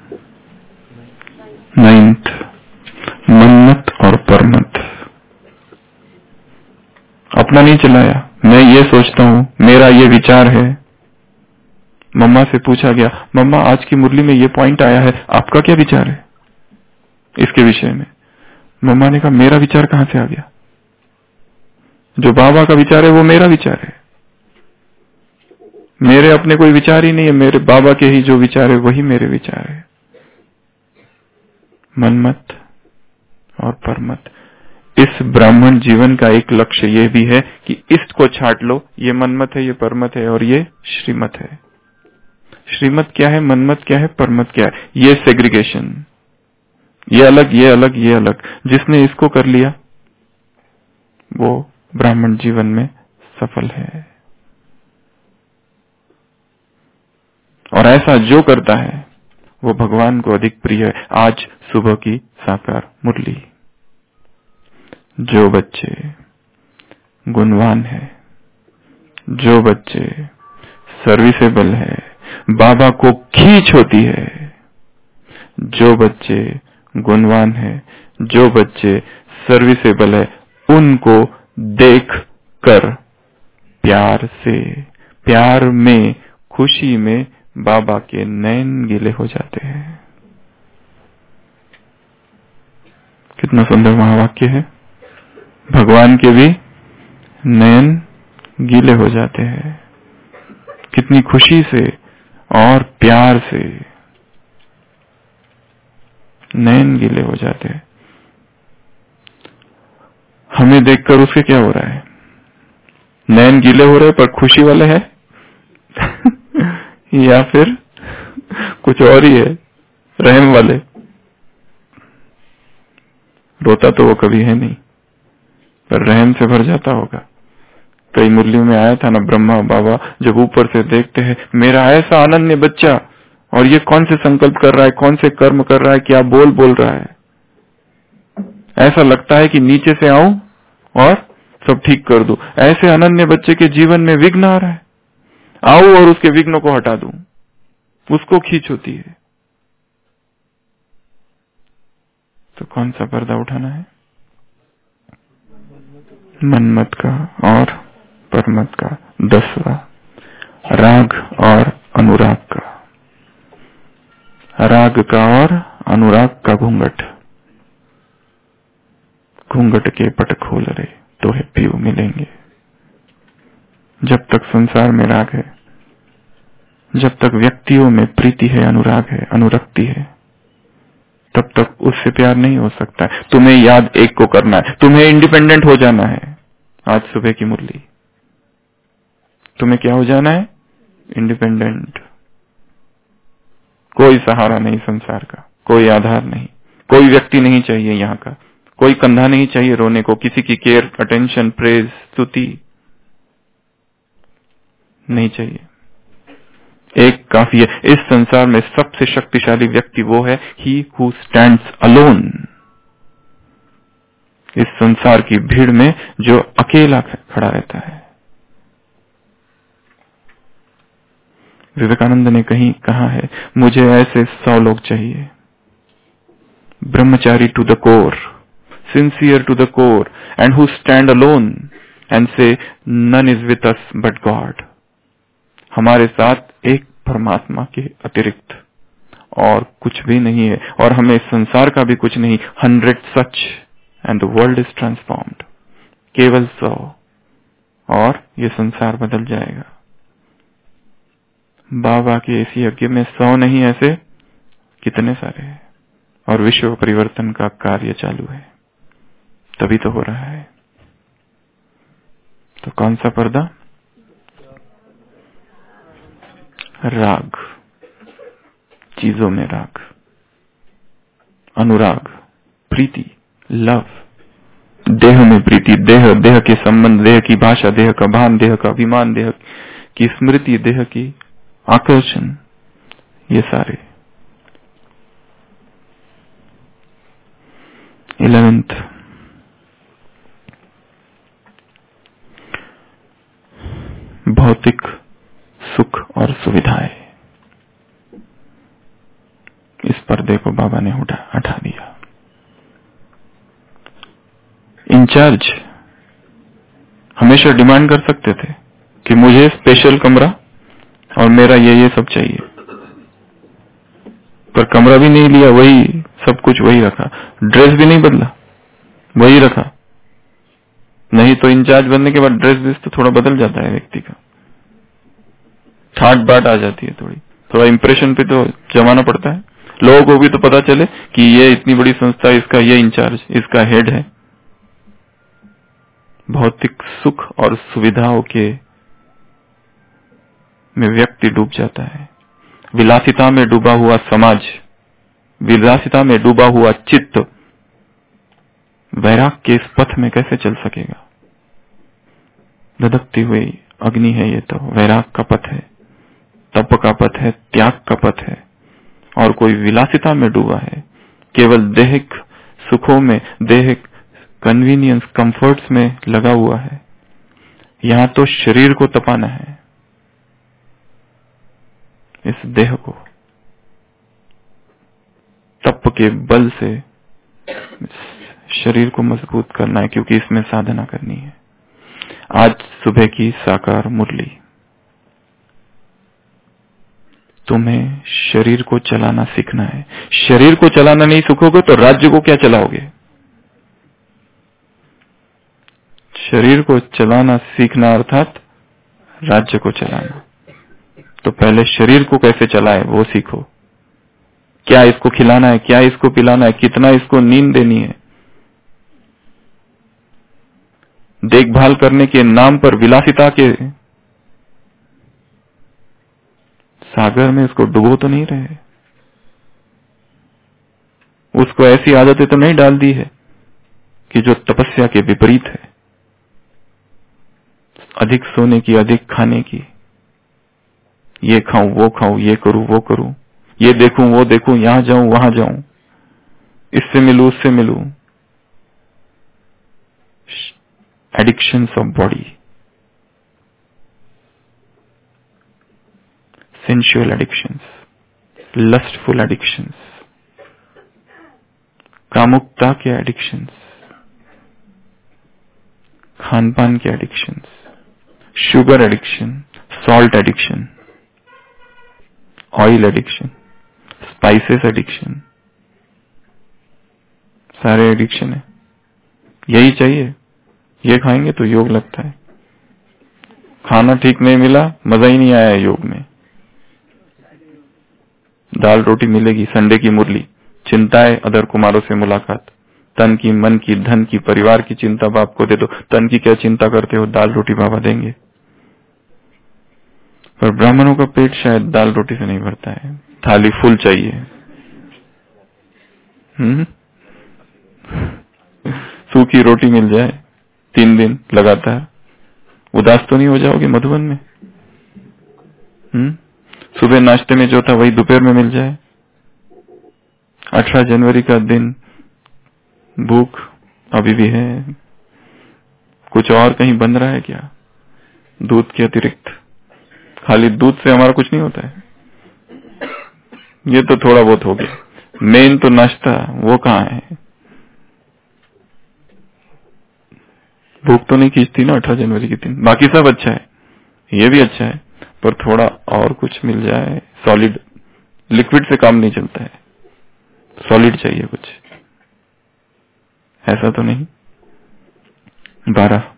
नाइन्थ, मन्नत और परमत। अपना नहीं चलाया, मैं ये सोचता हूं, मेरा ये विचार है। मम्मा से पूछा गया, मम्मा आज की मुरली में ये पॉइंट आया है, आपका क्या विचार है इसके विषय में? मम्मा ने कहा, मेरा विचार कहां से आ गया? जो बाबा का विचार है वो मेरा विचार है। मेरे अपने कोई विचार ही नहीं है, मेरे बाबा के ही जो विचार है वही मेरे विचार है। मनमत और परमत। इस ब्राह्मण जीवन का एक लक्ष्य यह भी है कि इष्ट को छाट लो, ये मनमत है, ये परमत है और ये श्रीमत है। श्रीमत क्या है, मनमत क्या है, परमत क्या है? ये सेग्रीगेशन, ये अलग, ये अलग, ये अलग। जिसने इसको कर लिया वो ब्राह्मण जीवन में सफल है। और ऐसा जो करता है वो भगवान को अधिक प्रिय है। आज सुबह की साकार मुरली। जो बच्चे गुणवान है, जो बच्चे सर्विसेबल है, बाबा को खींच होती है, जो बच्चे गुणवान है, जो बच्चे सर्विसेबल है, उनको देख कर प्यार से, प्यार में, खुशी में बाबा के नयन गीले हो जाते हैं। कितना सुंदर महावाक्य है। भगवान के भी नयन गीले हो जाते हैं। कितनी खुशी से और प्यार से नयन गीले हो जाते हैं। हमें देखकर उसके क्या हो रहा है? नयन गीले हो रहे पर खुशी वाले हैं या फिर कुछ और ही है, रहम वाले? रोता तो वो कभी है नहीं, पर रहम से भर जाता होगा। कई मुरलियों में आया था ना, ब्रह्मा बाबा जब ऊपर से देखते हैं मेरा ऐसा अनन्य बच्चा, और ये कौन से संकल्प कर रहा है, कौन से कर्म कर रहा है, क्या बोल बोल रहा है, ऐसा लगता है कि नीचे से आऊं और सब ठीक कर दूं। ऐसे अनन्य बच्चे के जीवन में विघ्न आ रहा है, आऊं और उसके विघ्नों को हटा दूं, उसको खींच होती है। तो कौन सा पर्दा उठाना है? मनमत का और परमत का। दसवा, राग और अनुराग का। राग का और अनुराग का घूंघट। घूंघट के पट खोल रहे तो है पीऊ मिलेंगे। जब तक संसार में राग है, जब तक व्यक्तियों में प्रीति है, अनुराग है, अनुरक्ति है, तब तक उससे प्यार नहीं हो सकता। तुम्हें याद एक को करना है, तुम्हें इंडिपेंडेंट हो जाना है। आज सुबह की मुरली, तुम्हें क्या हो जाना है? इंडिपेंडेंट। कोई सहारा नहीं संसार का, कोई आधार नहीं, कोई व्यक्ति नहीं चाहिए यहाँ का, कोई कंधा नहीं चाहिए रोने को, किसी की केयर, अटेंशन, प्रेज, स्तुति नहीं चाहिए। एक काफी है। इस संसार में सबसे शक्तिशाली व्यक्ति वो है ही हु स्टैंड्स अलोन। इस संसार की भीड़ में जो अकेला खड़ा रहता है। विवेकानंद ने कहीं कहा है, मुझे ऐसे सौ लोग चाहिए, brahmachari to the core, sincere to the core, and who stand alone and say none is with us but God. हमारे साथ एक परमात्मा के अतिरिक्त और कुछ भी नहीं है, और हमें संसार का भी कुछ नहीं। Hundred such and the world is transformed. केवल सौ और ये संसार बदल जाएगा। बाबा के इस यज्ञ में सौ नहीं, ऐसे कितने सारे हैं, और विश्व परिवर्तन का कार्य चालू है, तभी तो हो रहा है। तो कौन सा पर्दा? राग, चीजों में राग। अनुराग, प्रीति, लव, देह में प्रीति, देह देह के संबंध, देह की भाषा, देह का भान, देह का अभिमान, देह की स्मृति, देह की आकर्षण, ये सारे। इलेवेंथ, भौतिक सुख और सुविधाएं। इस पर्दे को बाबा ने उठा हटा दिया। इंचार्ज हमेशा डिमांड कर सकते थे कि मुझे स्पेशल कमरा और मेरा ये ये सब चाहिए, पर कमरा भी नहीं लिया, वही सब कुछ वही रखा, ड्रेस भी नहीं बदला, वही रखा। नहीं तो इंचार्ज बनने के बाद ड्रेस वेस तो थोड़ा बदल जाता है व्यक्ति का, ठाट बाट आ जाती है, थोड़ी थोड़ा इंप्रेशन पे तो जमाना पड़ता है, लोगों को भी तो पता चले कि ये इतनी बड़ी संस्था, इसका ये इंचार्ज, इसका हेड है। भौतिक सुख और सुविधाओं के में व्यक्ति डूब जाता है। विलासिता में डूबा हुआ समाज, विलासिता में डूबा हुआ चित्त वैराग के इस पथ में कैसे चल सकेगा? धधकती हुई अग्नि है ये, तो वैराग का पथ है, तप का पथ है, त्याग का पथ है। और कोई विलासिता में डूबा है, केवल देहिक सुखों में, देहिक कन्वीनियंस, कंफर्ट्स में लगा हुआ है। यहां तो शरीर को तपाना है, इस देह को तप के बल से शरीर को मजबूत करना है, क्योंकि इसमें साधना करनी है। आज सुबह की साकार मुरली, तुम्हें शरीर को चलाना सीखना है। शरीर को चलाना नहीं सीखोगे तो राज्य को क्या चलाओगे? शरीर को चलाना सीखना अर्थात राज्य को चलाना। तो पहले शरीर को कैसे चलाए वो सीखो। क्या इसको खिलाना है, क्या इसको पिलाना है, कितना इसको नींद देनी है। देखभाल करने के नाम पर विलासिता के सागर में इसको डुबो तो नहीं रहे। उसको ऐसी आदतें तो नहीं डाल दी है कि जो तपस्या के विपरीत है। अधिक सोने की, अधिक खाने की, ये खाऊं वो खाऊं, ये करूं वो करूं, ये देखूं वो देखूं, यहां जाऊं वहां जाऊं, इससे मिलूं उससे मिलूं। Addictions of body, sensual addictions, lustful addictions, कामुकता के एडिक्शंस, खान पान के addictions, sugar addiction, salt addiction, oil addiction, spices addiction, सारे एडिक्शन है। यही चाहिए, ये खाएंगे तो योग लगता है। खाना ठीक नहीं मिला, मजा ही नहीं आया योग में। दाल रोटी मिलेगी, संडे की मुरली, चिंताएं अदर कुमारों से मुलाकात, तन की, मन की, धन की, परिवार की चिंता बाप को दे दो। तन की क्या चिंता करते हो, दाल रोटी बाबा देंगे। पर ब्राह्मणों का पेट शायद दाल रोटी से नहीं भरता है, थाली फुल चाहिए। हम्म सूखी रोटी मिल जाए तीन दिन लगातार, उदास तो नहीं हो जाओगे मधुबन में? हम्म सुबह नाश्ते में जो था वही दोपहर में मिल जाए। अठारह जनवरी का दिन, भूख अभी भी है। कुछ और कहीं बन रहा है क्या दूध के अतिरिक्त? खाली दूध से हमारा कुछ नहीं होता है। ये तो थोड़ा बहुत हो गया, मेन तो नाश्ता वो कहाँ है? भूख तो नहीं खींचती ना अठारह जनवरी के दिन। बाकी सब अच्छा है, ये भी अच्छा है, पर थोड़ा और कुछ मिल जाए। सॉलिड, लिक्विड से काम नहीं चलता है, सॉलिड चाहिए कुछ। ऐसा तो नहीं। बारह,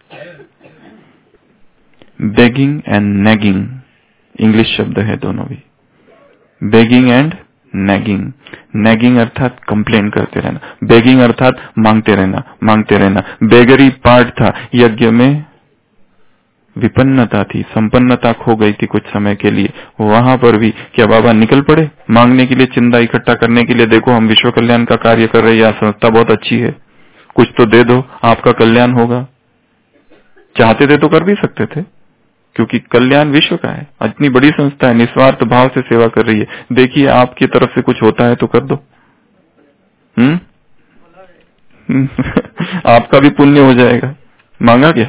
बेगिंग एंड नैगिंग, इंग्लिश शब्द है दोनों भी। Begging and nagging. नैगिंग अर्थात कंप्लेन करते रहना, बेगिंग अर्थात मांगते रहना, मांगते रहना। बेगरी पार्ट था यज्ञ में, विपन्नता थी, संपन्नता खो गई थी कुछ समय के लिए, वहां पर भी क्या बाबा निकल पड़े मांगने के लिए, चिंदा इकट्ठा करने के लिए? देखो हम विश्व कल्याण का कार्य कर रहे हैं, संस्था बहुत अच्छी है, कुछ तो दे दो, आपका कल्याण होगा। चाहते थे तो कर भी सकते थे, क्योंकि कल्याण विश्व का है, इतनी बड़ी संस्था है, निस्वार्थ भाव से सेवा कर रही है। देखिए आपकी तरफ से कुछ होता है तो कर दो, हम्म आपका भी पुण्य हो जाएगा। मांगा क्या?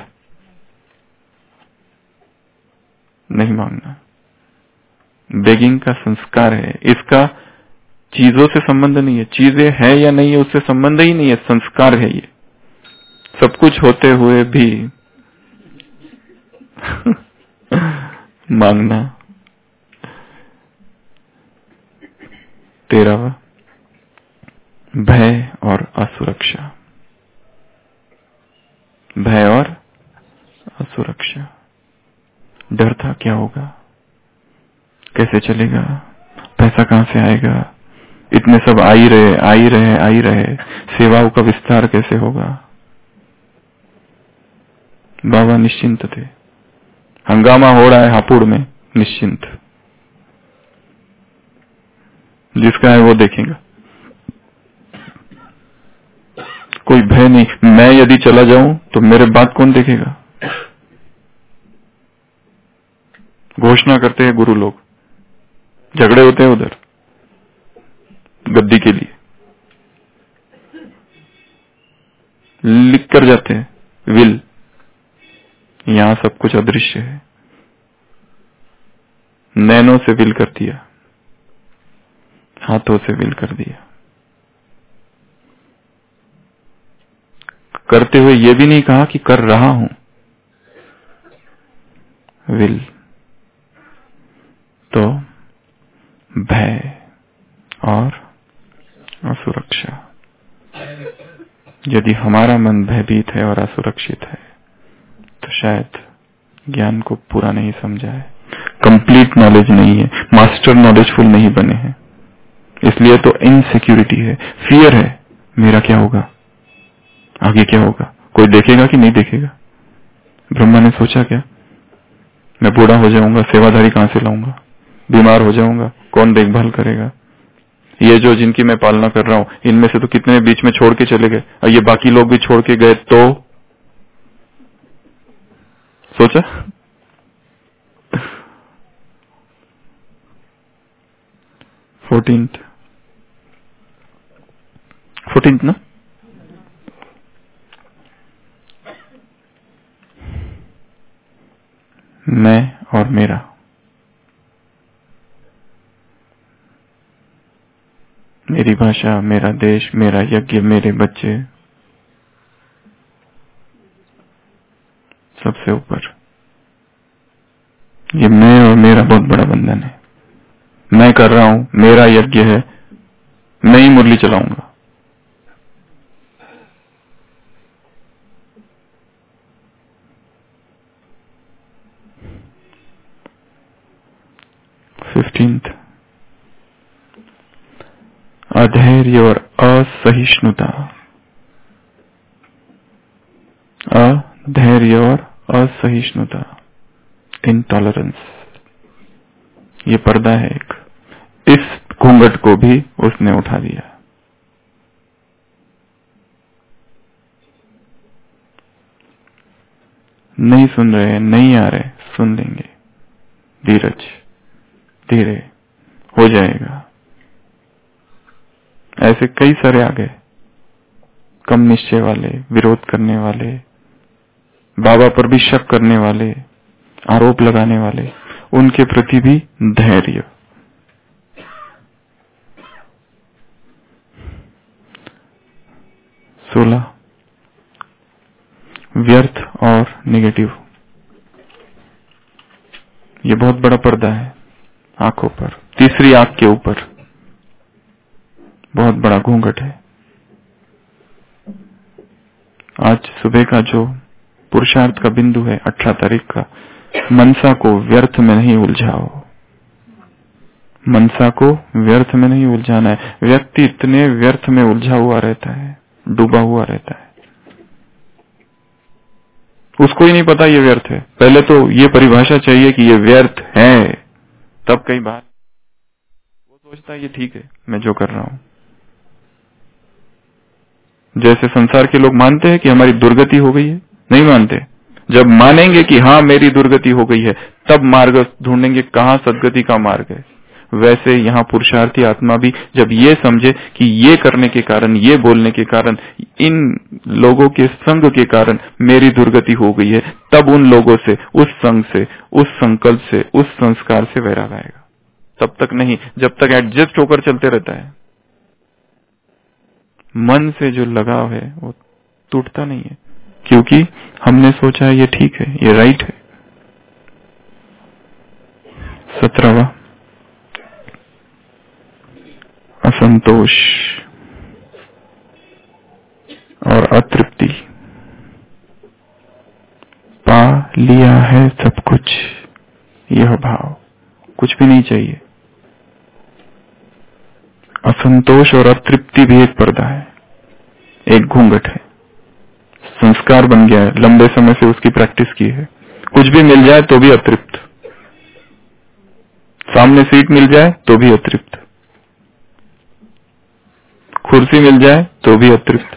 नहीं मांगना। बेगिंग का संस्कार है, इसका चीजों से संबंध नहीं है, चीजें है या नहीं है उससे संबंध ही नहीं है, संस्कार है ये। सब कुछ होते हुए भी मांगना। तेरहवा, भय और असुरक्षा। भय और असुरक्षा। डर था क्या होगा, कैसे चलेगा, पैसा कहां से आएगा, इतने सब आ ही रहे आ ही रहे आ ही रहे, सेवाओं का विस्तार कैसे होगा। बाबा निश्चिंत थे, हंगामा हो रहा है हापुड़ में, निश्चिंत, जिसका है वो देखेगा, कोई भय नहीं। मैं यदि चला जाऊं तो मेरे बाद कौन देखेगा? घोषणा करते हैं गुरु लोग, झगड़े होते हैं उधर गद्दी के लिए, लिख कर जाते हैं विल, यहां सब कुछ अदृश्य है। नैनों से विल कर दिया, हाथों से विल कर दिया, करते हुए ये भी नहीं कहा कि कर रहा हूं, विल। तो भय और असुरक्षा। यदि हमारा मन भयभीत है और असुरक्षित है तो शायद ज्ञान को पूरा नहीं समझा है, कंप्लीट नॉलेज नहीं है, मास्टर नॉलेजफुल नहीं बने हैं, इसलिए तो इनसिक्योरिटी है, फियर है, मेरा क्या होगा, आगे क्या होगा, कोई देखेगा कि नहीं देखेगा। ब्रह्मा ने सोचा क्या, मैं बूढ़ा हो जाऊंगा, सेवाधारी कहां से लाऊंगा, बीमार हो जाऊंगा, कौन देखभाल करेगा, ये जो जिनकी मैं पालना कर रहा हूं इनमें से तो कितने बीच में छोड़ के चले गए, और ये बाकी लोग भी छोड़ के गए तो सोचा। फोर्टीन्थ फोर्टीन्थ ना, मैं और मेरा। मेरी भाषा, मेरा देश, मेरा यज्ञ, मेरे बच्चे, सबसे ऊपर। ये मैं और मेरा बहुत बड़ा बंधन है। मैं कर रहा हूं, मेरा यज्ञ है, मैं ही मुरली चलाऊंगा। फिफ्टींथ, अधैर्य और असहिष्णुता। अधैर्य और असहिष्णुता, इंटॉलरेंस, ये पर्दा है एक। इस घूंघट को भी उसने उठा दिया। नहीं सुन रहे, नहीं आ रहे, सुन लेंगे, धीरज, धीरे हो जाएगा। ऐसे कई सारे आ गए, कम निश्चय वाले, विरोध करने वाले, बाबा पर भी शक करने वाले, आरोप लगाने वाले, उनके प्रति भी धैर्य। सोलह, व्यर्थ और नेगेटिव। ये बहुत बड़ा पर्दा है आंखों पर, तीसरी आंख के ऊपर बहुत बड़ा घूंघट है। आज सुबह का जो पुरुषार्थ का बिंदु है, अठारह तारीख का, मनसा को व्यर्थ में नहीं उलझाओ। मनसा को व्यर्थ में नहीं उलझाना है। व्यक्ति इतने व्यर्थ में उलझा हुआ रहता है, डूबा हुआ रहता है, उसको ही नहीं पता ये व्यर्थ है। पहले तो ये परिभाषा चाहिए कि ये व्यर्थ है, तब कई बार वो सोचता है ये ठीक है मैं जो कर रहा हूं। जैसे संसार के लोग मानते हैं कि हमारी दुर्गति हो गई है, नहीं मानते। जब मानेंगे कि हाँ मेरी दुर्गति हो गई है, तब मार्ग ढूंढेंगे कहाँ सदगति का मार्ग है। वैसे यहाँ पुरुषार्थी आत्मा भी जब ये समझे कि ये करने के कारण, ये बोलने के कारण, इन लोगों के संग के कारण मेरी दुर्गति हो गई है, तब उन लोगों से, उस संग से, उस संकल्प से, उस संस्कार से वैराग आएगा। तब तक नहीं, जब तक एडजस्ट होकर चलते रहता है। मन से जो लगाव है वो टूटता नहीं है, क्योंकि हमने सोचा है ये ठीक है, ये राइट है। सत्रहवा, असंतोष और अतृप्ति। पा लिया है सब कुछ, यह भाव, कुछ भी नहीं चाहिए। असंतोष और अतृप्ति भी एक पर्दा है, एक घूंघट है, संस्कार बन गया है, लंबे समय से उसकी प्रैक्टिस की है। कुछ भी मिल जाए तो भी अतृप्त, सामने सीट मिल जाए तो भी अतृप्त, कुर्सी मिल जाए तो भी अतृप्त।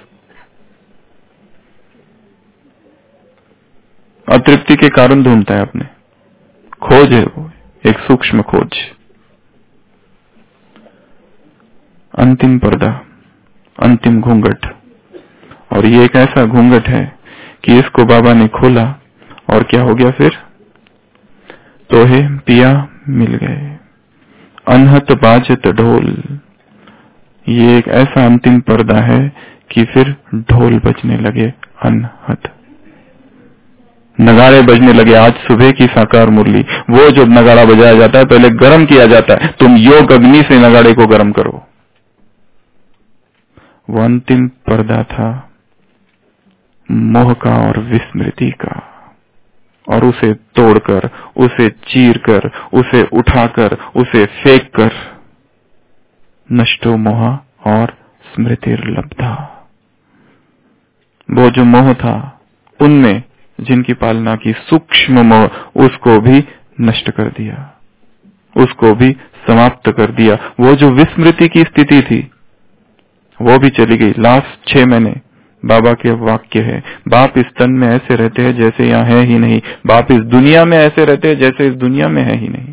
अतृप्ति के कारण ढूंढता है अपने, खोज है वो, एक सूक्ष्म खोज। अंतिम पर्दा, अंतिम घूंघट। और ये एक ऐसा घूंघट है कि इसको बाबा ने खोला और क्या हो गया फिर? तोहे पिया मिल गए, अनहत बाजत ढोल। ये एक ऐसा अंतिम पर्दा है कि फिर ढोल बजने लगे अनहत, नगाड़े बजने लगे। आज सुबह की साकार मुरली, वो जो नगाड़ा बजाया जाता है पहले गर्म किया जाता है, तुम योग अग्नि से नगाड़े को गर्म करो। वो अंतिम पर्दा था मोह का और विस्मृति का, और उसे तोड़कर, उसे चीरकर, उसे उठाकर, उसे फेंक कर नष्टो मोह और स्मृतिर्लब्धा। वो जो मोह था उनमें जिनकी पालना की सूक्ष्म मोह, उसको भी नष्ट कर दिया, उसको भी समाप्त कर दिया। वो जो विस्मृति की स्थिति थी वो भी चली गई। लास्ट छह महीने बाबा के वाक्य है, बाप इस तन में ऐसे रहते हैं जैसे यहाँ है ही नहीं, बाप इस दुनिया में ऐसे रहते हैं जैसे इस दुनिया में है ही नहीं।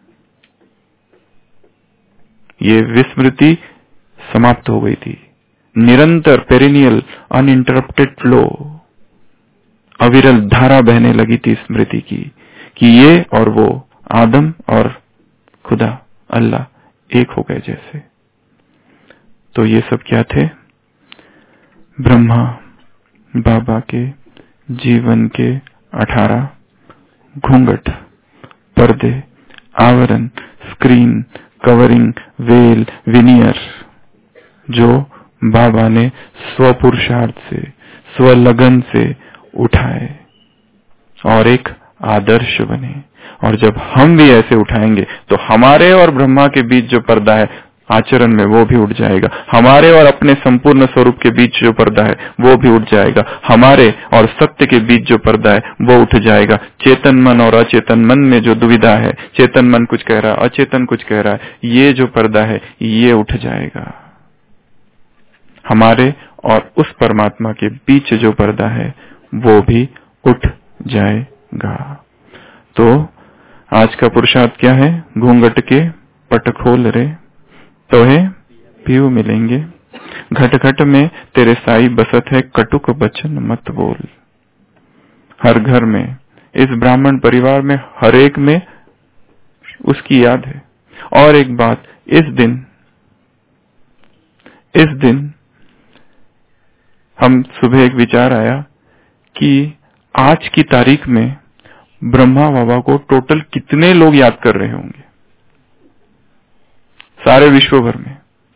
ये विस्मृति समाप्त हो गई थी। निरंतर पेरिनियल अनइंटरप्टेड फ्लो, अविरल धारा बहने लगी थी स्मृति की, कि ये और वो, आदम और खुदा अल्लाह एक हो गए जैसे। तो ये सब क्या थे? ब्रह्मा बाबा के जीवन के अठारह घूंघट, पर्दे, आवरण, स्क्रीन, कवरिंग, वेल, विनियर, जो बाबा ने स्वपुरुषार्थ से, स्वलगन से उठाए और एक आदर्श बने। और जब हम भी ऐसे उठाएंगे तो हमारे और ब्रह्मा के बीच जो पर्दा है आचरण में वो भी उठ जाएगा, हमारे और अपने संपूर्ण स्वरूप के बीच जो पर्दा है वो भी उठ जाएगा, हमारे और सत्य के बीच जो पर्दा है वो उठ जाएगा। चेतन मन और अचेतन मन में जो दुविधा है, चेतन मन कुछ कह रहा है, अचेतन कुछ कह रहा है, ये जो पर्दा है ये उठ जाएगा। हमारे और उस परमात्मा के बीच जो पर्दा है वो भी उठ जाएगा। तो आज का पुरुषार्थ क्या है? घूंघट के पट खोल रे, तोहे पीऊ मिलेंगे, घट घट में तेरे साई बसत है, कटुक बचन मत बोल। हर घर में, इस ब्राह्मण परिवार में हर एक में उसकी याद है। और एक बात, इस दिन इस दिन हम सुबह एक विचार आया कि आज की तारीख में ब्रह्मा बाबा को टोटल कितने लोग याद कर रहे होंगे सारे विश्व भर में?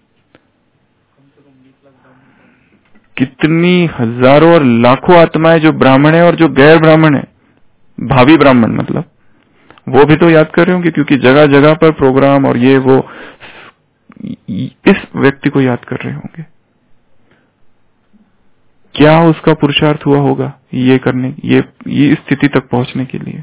कितनी हजारों और लाखों आत्माएं जो ब्राह्मण है और जो गैर ब्राह्मण है, भावी ब्राह्मण मतलब, वो भी तो याद कर रहे होंगे, क्योंकि जगह जगह पर प्रोग्राम और ये वो इस व्यक्ति को याद कर रहे होंगे। क्या उसका पुरुषार्थ हुआ होगा ये करने ये ये स्थिति तक पहुंचने के लिए।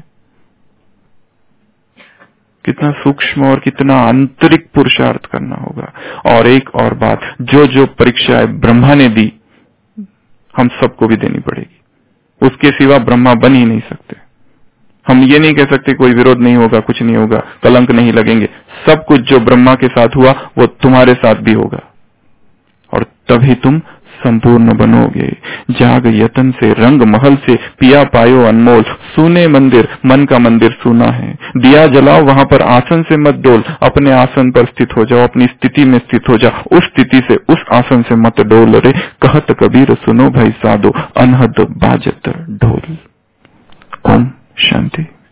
कितना सूक्ष्म और कितना आंतरिक पुरुषार्थ करना होगा। और एक और बात, जो जो परीक्षाएं ब्रह्मा ने दी हम सबको भी देनी पड़ेगी। उसके सिवा ब्रह्मा बन ही नहीं सकते। हम ये नहीं कह सकते कोई विरोध नहीं होगा, कुछ नहीं होगा, कलंक नहीं लगेंगे। सब कुछ जो ब्रह्मा के साथ हुआ वो तुम्हारे साथ भी होगा और तभी तुम संपूर्ण बनोगे। जाग यतन से रंग महल से पिया पायो अनमोल, सूने मंदिर मन का मंदिर सूना है। दिया जलाओ वहां पर आसन से मत डोल, अपने आसन पर स्थित हो जाओ, अपनी स्थिति में स्थित हो जाओ, उस स्थिति से उस आसन से मत डोल रे। कहत कबीर सुनो भाई साधो, अनहद बाजत ढोल। ओम शांति।